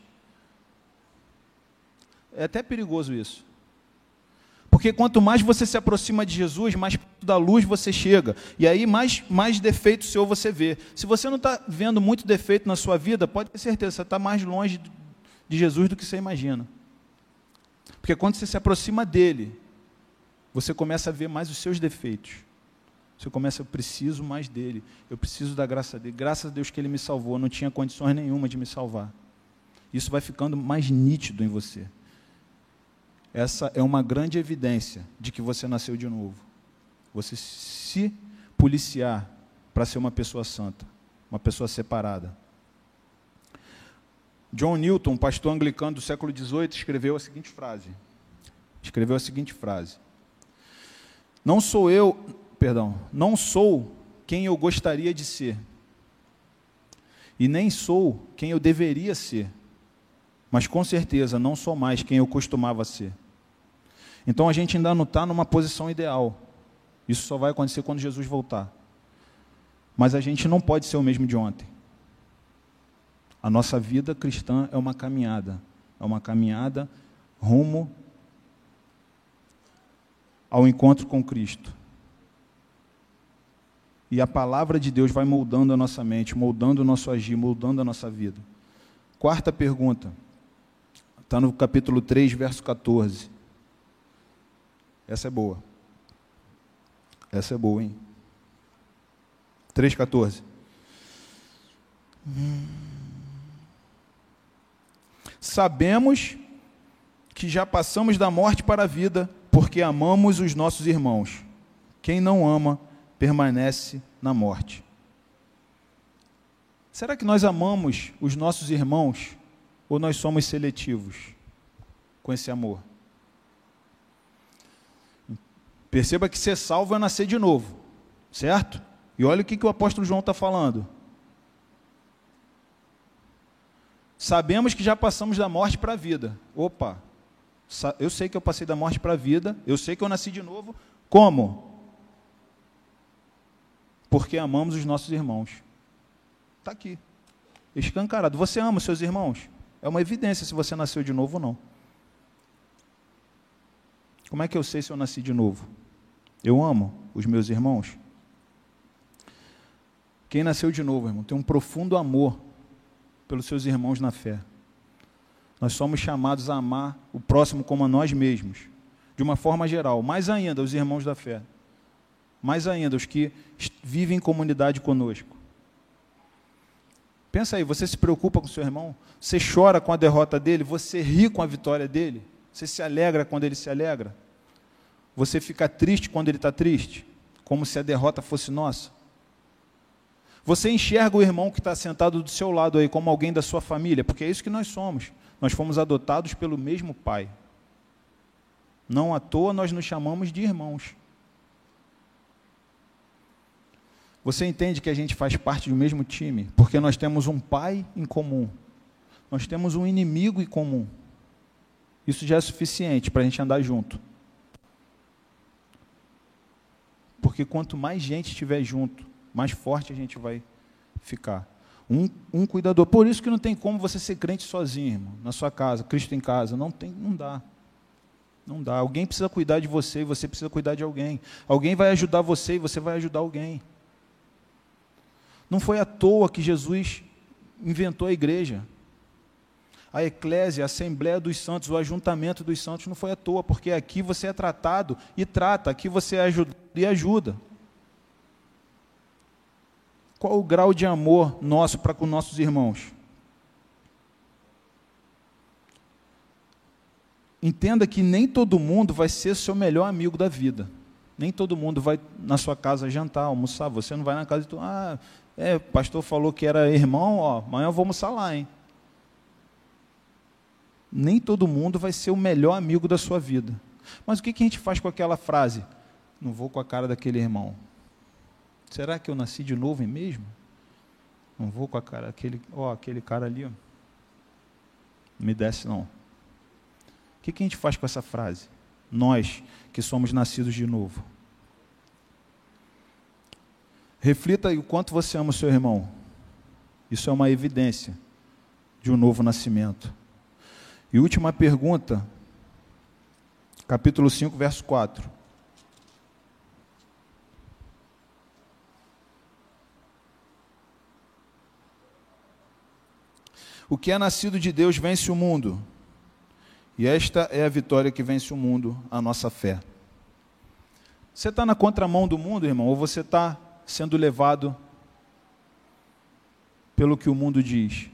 [SPEAKER 1] é até perigoso isso. Porque quanto mais você se aproxima de Jesus, mais perto da luz você chega. E aí mais, mais defeito seu você vê. Se você não está vendo muito defeito na sua vida, pode ter certeza, você está mais longe de Jesus do que você imagina. Porque quando você se aproxima dele, você começa a ver mais os seus defeitos. Você começa, eu preciso mais dele. Eu preciso da graça dele. Graças a Deus que ele me salvou. Eu não tinha condições nenhuma de me salvar. Isso vai ficando mais nítido em você. Essa é uma grande evidência de que você nasceu de novo. Você se policiar para ser uma pessoa santa, uma pessoa separada. John Newton, pastor anglicano do século dezoito, escreveu a seguinte frase. Escreveu a seguinte frase. Não sou eu, perdão, não sou quem eu gostaria de ser. E nem sou quem eu deveria ser. Mas com certeza não sou mais quem eu costumava ser. Então a gente ainda não está numa posição ideal. Isso só vai acontecer quando Jesus voltar. Mas a gente não pode ser o mesmo de ontem. A nossa vida cristã é uma caminhada. É uma caminhada rumo ao encontro com Cristo. E a palavra de Deus vai moldando a nossa mente, moldando o nosso agir, moldando a nossa vida. Quarta pergunta. Está no capítulo três, verso quatorze. Essa é boa. Essa é boa, hein? três, quatorze. Hum. Sabemos que já passamos da morte para a vida, porque amamos os nossos irmãos. Quem não ama, permanece na morte. Será que nós amamos os nossos irmãos? Ou nós somos seletivos com esse amor? Perceba que ser salvo é nascer de novo, certo? E olha o que, que o apóstolo João está falando. Sabemos que já passamos da morte para a vida. Opa, eu sei que eu passei da morte para a vida, eu sei que eu nasci de novo. Como? Porque amamos os nossos irmãos. Está aqui, escancarado. Você ama os seus irmãos? É uma evidência se você nasceu de novo ou não. Como é que eu sei se eu nasci de novo? Eu amo os meus irmãos? Quem nasceu de novo, irmão, tem um profundo amor pelos seus irmãos na fé. Nós somos chamados a amar o próximo como a nós mesmos, de uma forma geral. Mais ainda, os irmãos da fé. Mais ainda, os que vivem em comunidade conosco. Pensa aí, você se preocupa com o seu irmão? Você chora com a derrota dele? Você ri com a vitória dele? Você se alegra quando ele se alegra? Você fica triste quando ele está triste? Como se a derrota fosse nossa? Você enxerga o irmão que está sentado do seu lado aí como alguém da sua família? Porque é isso que nós somos. Nós fomos adotados pelo mesmo Pai. Não à toa nós nos chamamos de irmãos. Você entende que a gente faz parte do mesmo time? Porque nós temos um pai em comum. Nós temos um inimigo em comum. Isso já é suficiente para a gente andar junto. Porque quanto mais gente estiver junto, mais forte a gente vai ficar. Um, um cuidador. Por isso que não tem como você ser crente sozinho, irmão, na sua casa, Cristo em casa. Não tem, não dá. Não dá. Alguém precisa cuidar de você e você precisa cuidar de alguém. Alguém vai ajudar você e você vai ajudar alguém. Não foi à toa que Jesus inventou a igreja. A eclésia, a assembleia dos santos, o ajuntamento dos santos não foi à toa, porque aqui você é tratado e trata, aqui você é ajudado e ajuda. Qual o grau de amor nosso para com nossos irmãos? Entenda que nem todo mundo vai ser seu melhor amigo da vida. Nem todo mundo vai na sua casa jantar, almoçar. Você não vai na casa e tu, ah, é, o pastor falou que era irmão, ó, amanhã eu vou almoçar lá, hein? Nem todo mundo vai ser o melhor amigo da sua vida. Mas o que, que a gente faz com aquela frase? Não vou com a cara daquele irmão. Será que eu nasci de novo mesmo? Não vou com a cara, aquele, ó, aquele cara ali, ó. Não me desce, não. O que, que a gente faz com essa frase? Nós, que somos nascidos de novo. Reflita aí o quanto você ama o seu irmão. Isso é uma evidência de um novo nascimento. E última pergunta, capítulo cinco, verso quatro. O que é nascido de Deus vence o mundo, e esta é a vitória que vence o mundo, a nossa fé. Você está na contramão do mundo, irmão, ou você está sendo levado pelo que o mundo diz?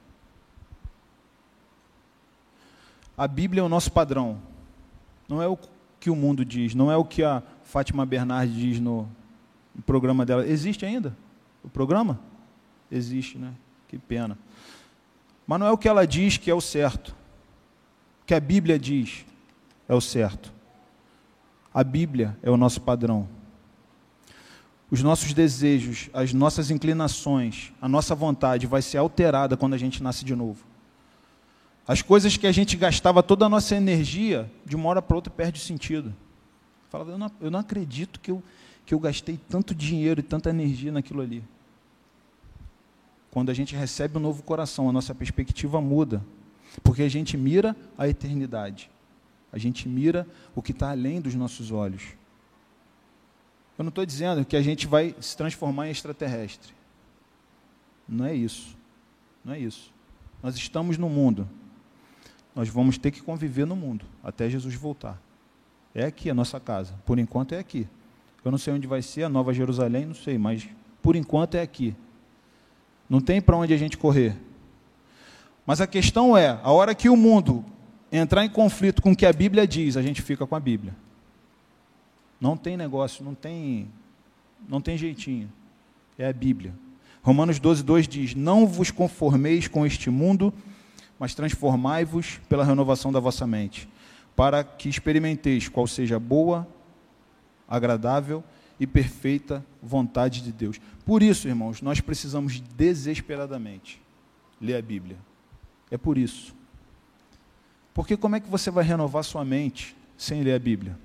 [SPEAKER 1] A Bíblia é o nosso padrão, não é o que o mundo diz, não é o que a Fátima Bernardes diz no, no programa dela. Existe ainda o programa? Existe, né? Que pena. Mas não é o que ela diz que é o certo. O que a Bíblia diz é o certo. A Bíblia é o nosso padrão. Os nossos desejos, as nossas inclinações, a nossa vontade vai ser alterada quando a gente nasce de novo. As coisas que a gente gastava toda a nossa energia, de uma hora para outra perde sentido. Fala, eu não, eu não acredito que eu, que eu gastei tanto dinheiro e tanta energia naquilo ali. Quando a gente recebe um novo coração, a nossa perspectiva muda, porque a gente mira a eternidade, a gente mira o que está além dos nossos olhos. Eu não estou dizendo que a gente vai se transformar em extraterrestre, não é isso, não é isso. Nós estamos no mundo, nós vamos ter que conviver no mundo, até Jesus voltar. É aqui a nossa casa, por enquanto é aqui. Eu não sei onde vai ser a Nova Jerusalém, não sei, mas por enquanto é aqui. Não tem para onde a gente correr. Mas a questão é, a hora que o mundo entrar em conflito com o que a Bíblia diz, a gente fica com a Bíblia. Não tem negócio, não tem, não tem jeitinho. É a Bíblia. Romanos doze, dois diz, não vos conformeis com este mundo, mas transformai-vos pela renovação da vossa mente, para que experimenteis qual seja a boa, agradável e perfeita vontade de Deus. Por isso, irmãos, nós precisamos desesperadamente ler a Bíblia. É por isso. Porque como é que você vai renovar sua mente sem ler a Bíblia?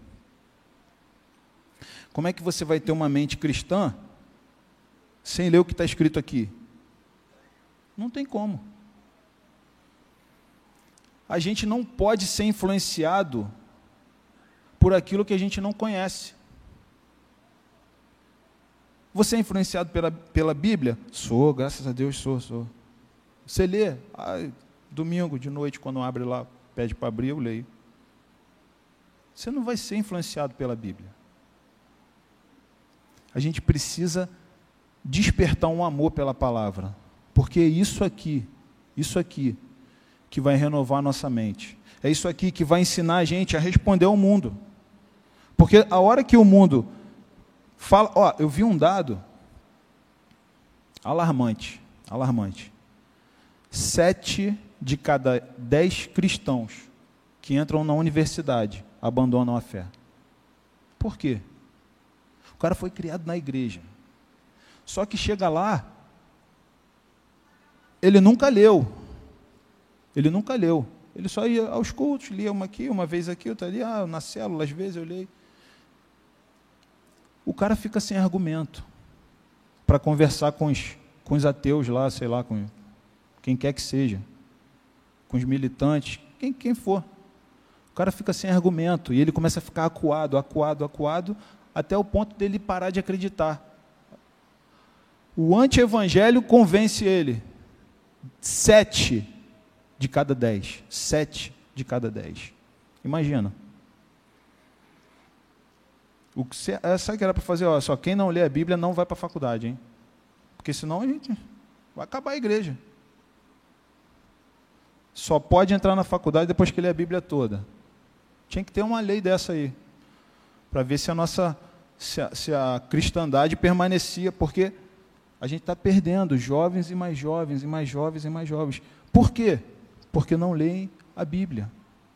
[SPEAKER 1] Como é que você vai ter uma mente cristã sem ler o que está escrito aqui? Não tem como. A gente não pode ser influenciado por aquilo que a gente não conhece. Você é influenciado pela, pela Bíblia? Sou, graças a Deus sou, sou. Você lê? Ah, domingo de noite, quando abre lá, pede para abrir, eu leio. Você não vai ser influenciado pela Bíblia. A gente precisa despertar um amor pela palavra, porque é isso aqui, isso aqui, que vai renovar a nossa mente. É isso aqui que vai ensinar a gente a responder ao mundo. Porque a hora que o mundo fala, ó, eu vi um dado alarmante, alarmante. Sete de cada dez cristãos que entram na universidade abandonam a fé. Por quê? O cara foi criado na igreja. Só que chega lá, ele nunca leu. Ele nunca leu. Ele só ia aos cultos, lia uma aqui, uma vez aqui, outra ali, ah, na célula, às vezes eu leio. O cara fica sem argumento para conversar com os, com os ateus lá, sei lá, com quem quer que seja, com os militantes, quem, quem for. O cara fica sem argumento e ele começa a ficar acuado, acuado, acuado, até o ponto dele parar de acreditar. O anti-evangelho convence ele. Sete de cada dez. Sete de cada dez. Imagina. O que você, sabe o que era para fazer? Olha só, quem não lê a Bíblia não vai para a faculdade, hein? Porque senão a gente vai acabar a igreja. Só pode entrar na faculdade depois que lê a Bíblia toda. Tinha que ter uma lei dessa aí, para ver se a nossa, se a, se a cristandade permanecia, porque a gente está perdendo jovens e mais jovens, e mais jovens e mais jovens. Por quê? Porque não leem a Bíblia.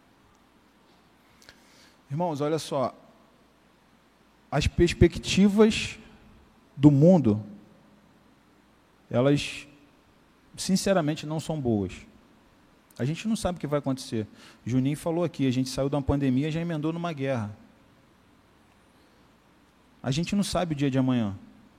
[SPEAKER 1] Irmãos, olha só, as perspectivas do mundo, elas, sinceramente, não são boas.
[SPEAKER 2] A gente não sabe o que vai acontecer. Juninho falou aqui, a gente saiu de uma pandemia e já emendou numa guerra. A gente não sabe o dia de amanhã.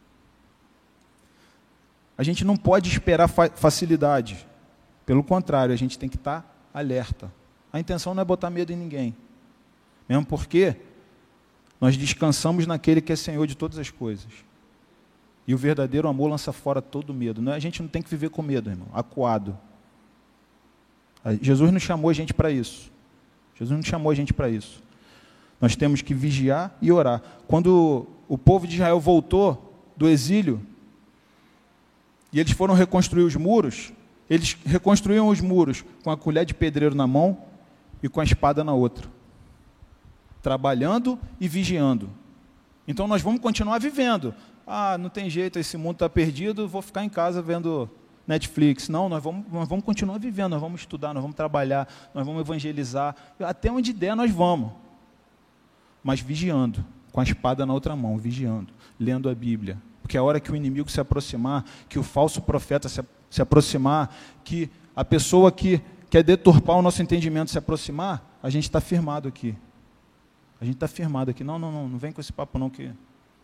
[SPEAKER 2] A gente não pode esperar fa- facilidade. Pelo contrário, a gente tem que estar alerta. A intenção não é botar medo em ninguém. Mesmo porque nós descansamos naquele que é Senhor de todas as coisas. E o verdadeiro amor lança fora todo medo. Não é, a gente não tem que viver com medo, irmão, acuado. Jesus não chamou a gente para isso. Jesus não chamou a gente para isso. Nós temos que vigiar e orar. Quando o povo de Israel voltou do exílio, e eles foram reconstruir os muros, eles reconstruíam os muros com a colher de pedreiro na mão e com a espada na outra. Trabalhando e vigiando. Então nós vamos continuar vivendo. Ah, não tem jeito, esse mundo está perdido, vou ficar em casa vendo Netflix. Não, nós vamos, nós vamos continuar vivendo, nós vamos estudar, nós vamos trabalhar, nós vamos evangelizar. Até onde der nós vamos. Mas vigiando, com a espada na outra mão, vigiando, lendo a Bíblia. Porque a hora que o inimigo se aproximar, que o falso profeta se, se aproximar, que a pessoa que quer deturpar o nosso entendimento se aproximar, a gente está firmado aqui. A gente está firmado aqui. Não, não, não, não vem com esse papo não, que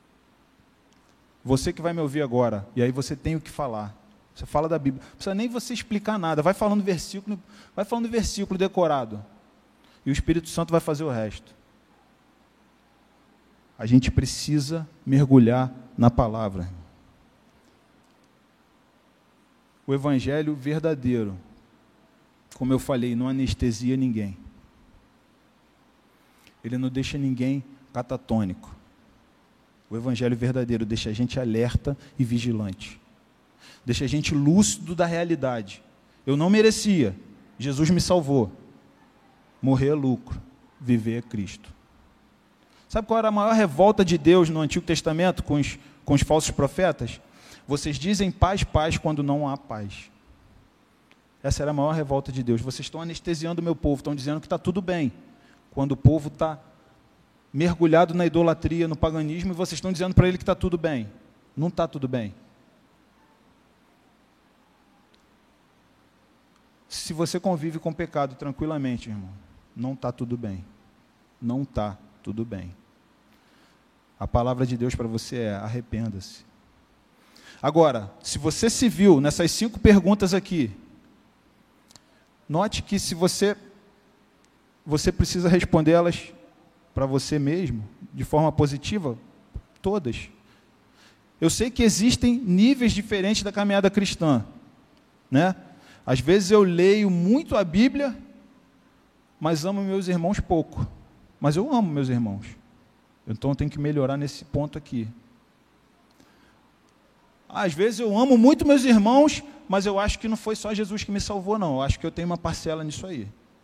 [SPEAKER 2] você que vai me ouvir agora, e aí você tem o que falar. Você fala da Bíblia. Não precisa nem você explicar nada. Vai falando versículo, vai falando versículo decorado. E o Espírito Santo vai fazer o resto. A gente precisa mergulhar na palavra. O evangelho verdadeiro, como eu falei, não anestesia ninguém. Ele não deixa ninguém catatônico. O evangelho verdadeiro deixa a gente alerta e vigilante. Deixa a gente lúcido da realidade. Eu não merecia. Jesus me salvou. Morrer é lucro. Viver é Cristo. Sabe qual era a maior revolta de Deus no Antigo Testamento com os, com os falsos profetas? Vocês dizem paz, paz, quando não há paz. Essa era a maior revolta de Deus. Vocês estão anestesiando o meu povo, estão dizendo que está tudo bem. Quando o povo está mergulhado na idolatria, no paganismo, e vocês estão dizendo para ele que está tudo bem. Não está tudo bem. Se você convive com o pecado tranquilamente, irmão, não está tudo bem. Não está tudo bem. A palavra de Deus para você é: arrependa-se. Agora, se você se viu nessas cinco perguntas aqui, note que se você, você precisa responder elas para você mesmo, de forma positiva, todas. Eu sei que existem níveis diferentes da caminhada cristã, né? Às vezes eu leio muito a Bíblia, mas amo meus irmãos pouco. Mas eu amo meus irmãos. Então eu tenho que melhorar nesse ponto aqui. Às vezes eu amo muito meus irmãos, mas eu acho que não foi só Jesus que me salvou, não. Eu acho que eu tenho uma parcela nisso aí.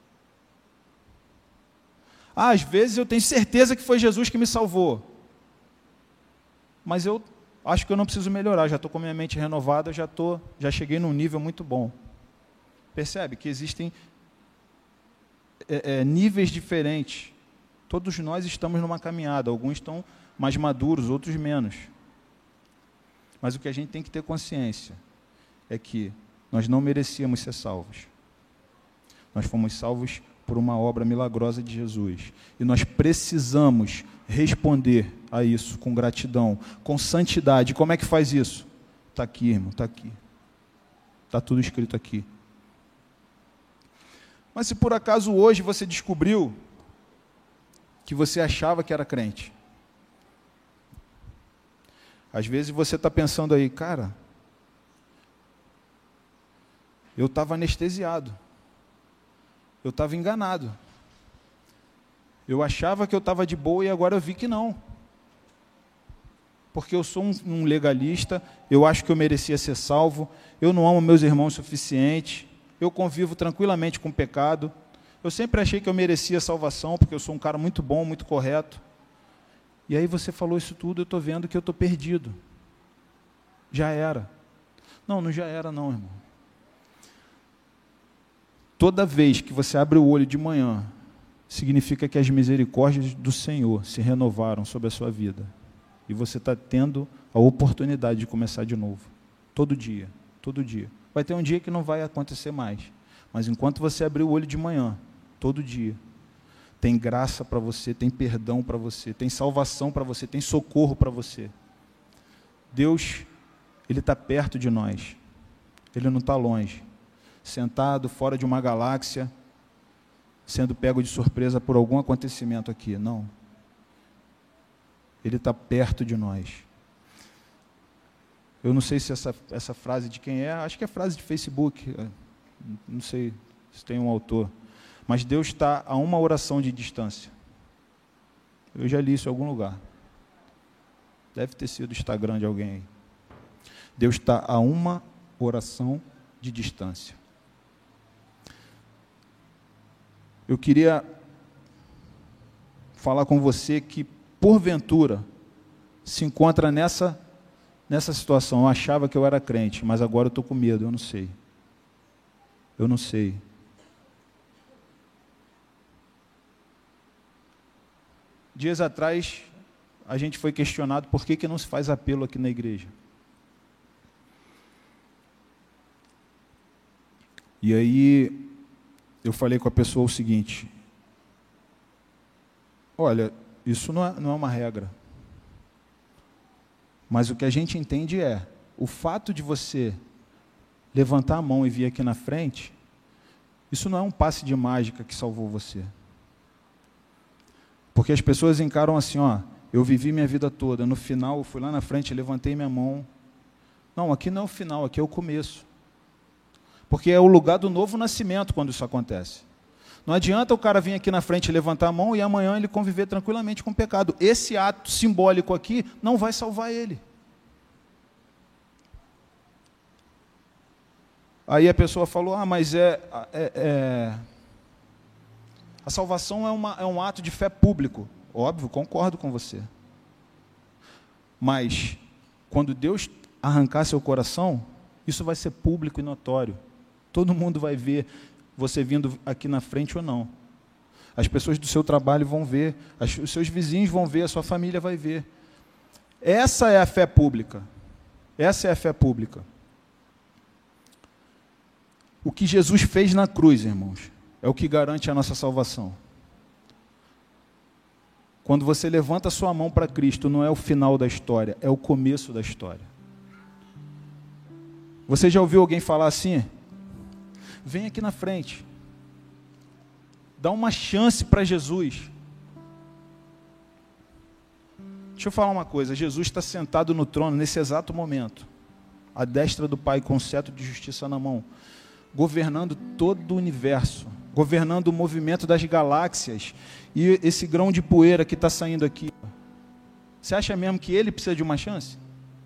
[SPEAKER 2] Às vezes eu tenho certeza que foi Jesus que me salvou. Mas eu acho que eu não preciso melhorar. Já estou com a minha mente renovada, já, tô, já cheguei num nível muito bom. Percebe que existem é, é, níveis diferentes. Todos nós estamos numa caminhada. Alguns estão mais maduros, outros menos. Mas o que a gente tem que ter consciência é que nós não merecíamos ser salvos. Nós fomos salvos por uma obra milagrosa de Jesus. E nós precisamos responder a isso com gratidão, com santidade. Como é que faz isso? Está aqui, irmão, está aqui. Está tudo escrito aqui. Mas se por acaso hoje você descobriu que você achava que era crente, às vezes você está pensando aí, cara, eu estava anestesiado, eu estava enganado, eu achava que eu estava de boa e agora eu vi que não, porque eu sou um, um legalista, eu acho que eu merecia ser salvo, eu não amo meus irmãos o suficiente, eu convivo tranquilamente com o pecado, eu sempre achei que eu merecia salvação, porque eu sou um cara muito bom, muito correto. E aí você falou isso tudo, eu estou vendo que eu estou perdido. Já era. Não, não já era não, irmão. Toda vez que você abre o olho de manhã, significa que as misericórdias do Senhor se renovaram sobre a sua vida. E você está tendo a oportunidade de começar de novo. Todo dia, todo dia. Vai ter um dia que não vai acontecer mais. Mas enquanto você abrir o olho de manhã, todo dia, tem graça para você, tem perdão para você, tem salvação para você, tem socorro para você. Deus, Ele está perto de nós. Ele não está longe. Sentado fora de uma galáxia, sendo pego de surpresa por algum acontecimento aqui. Não. Ele está perto de nós. Eu não sei se essa, essa frase de quem é, acho que é frase de Facebook, não sei se tem um autor, mas Deus está a uma oração de distância. Eu já li isso em algum lugar. Deve ter sido o Instagram de alguém aí. Deus está a uma oração de distância. Eu queria falar com você que, porventura, se encontra nessa, nessa situação. Eu achava que eu era crente, mas agora eu estou com medo, eu não sei. Eu não sei. Dias atrás, a gente foi questionado por que, que não se faz apelo aqui na igreja. E aí, eu falei com a pessoa o seguinte: olha, isso não é, não é uma regra. Mas o que a gente entende é, o fato de você levantar a mão e vir aqui na frente, isso não é um passe de mágica que salvou você. Porque as pessoas encaram assim, ó, eu vivi minha vida toda, no final eu fui lá na frente, levantei minha mão. Não, aqui não é o final, aqui é o começo. Porque é o lugar do novo nascimento quando isso acontece. Não adianta o cara vir aqui na frente, levantar a mão e amanhã ele conviver tranquilamente com o pecado. Esse ato simbólico aqui não vai salvar ele. Aí a pessoa falou, ah, mas é, é, é a salvação é, uma, é um ato de fé público. Óbvio, concordo com você. Mas, quando Deus arrancar seu coração, isso vai ser público e notório. Todo mundo vai ver você vindo aqui na frente ou não. As pessoas do seu trabalho vão ver, as, os seus vizinhos vão ver, a sua família vai ver. Essa é a fé pública. Essa é a fé pública. O que Jesus fez na cruz, irmãos, é o que garante a nossa salvação. Quando você levanta a sua mão para Cristo, não é o final da história, é o começo da história. Você já ouviu alguém falar assim? Vem aqui na frente. Dá uma chance para Jesus. Deixa eu falar uma coisa. Jesus está sentado no trono nesse exato momento. À destra do Pai, com o cetro de justiça na mão. Governando todo o universo. Governando o movimento das galáxias. E esse grão de poeira que está saindo aqui. Você acha mesmo que ele precisa de uma chance?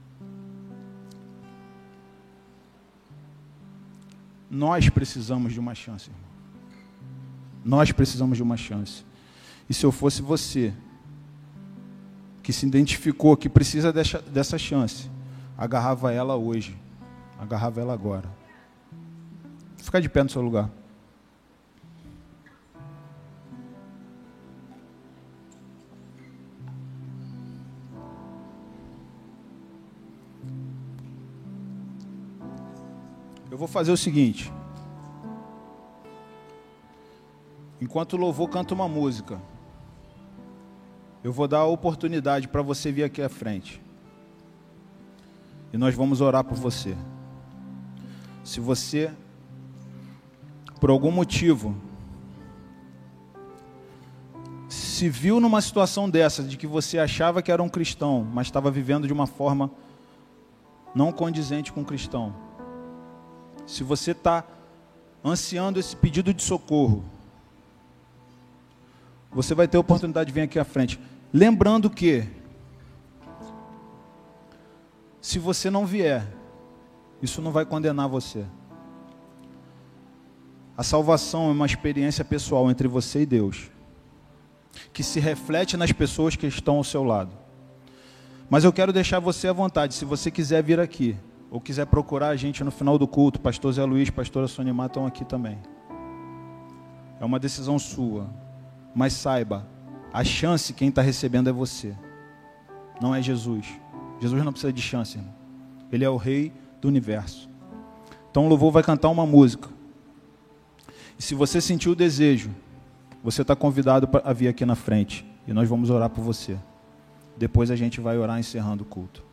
[SPEAKER 2] Nós precisamos de uma chance, irmão. Nós precisamos de uma chance. E se eu fosse você, que se identificou, que precisa dessa, dessa chance, agarrava ela hoje, agarrava ela agora. Fica de pé no seu lugar. Eu vou fazer o seguinte. Enquanto o louvor canta uma música, eu vou dar a oportunidade para você vir aqui à frente. E nós vamos orar por você. Se você, por algum motivo, se viu numa situação dessa, de que você achava que era um cristão, mas estava vivendo de uma forma não condizente com o cristão, se você está ansiando esse pedido de socorro, você vai ter a oportunidade de vir aqui à frente. Lembrando que, se você não vier, isso não vai condenar você. A salvação é uma experiência pessoal entre você e Deus, que se reflete nas pessoas que estão ao seu lado. Mas eu quero deixar você à vontade, se você quiser vir aqui, ou quiser procurar a gente no final do culto, pastor Zé Luiz, pastora Sonimar estão aqui também. É uma decisão sua. Mas saiba, a chance quem está recebendo é você. Não é Jesus. Jesus não precisa de chance, irmão. Ele é o rei do universo. Então o louvor vai cantar uma música. E se você sentiu o desejo, você está convidado a vir aqui na frente. E nós vamos orar por você. Depois a gente vai orar encerrando o culto.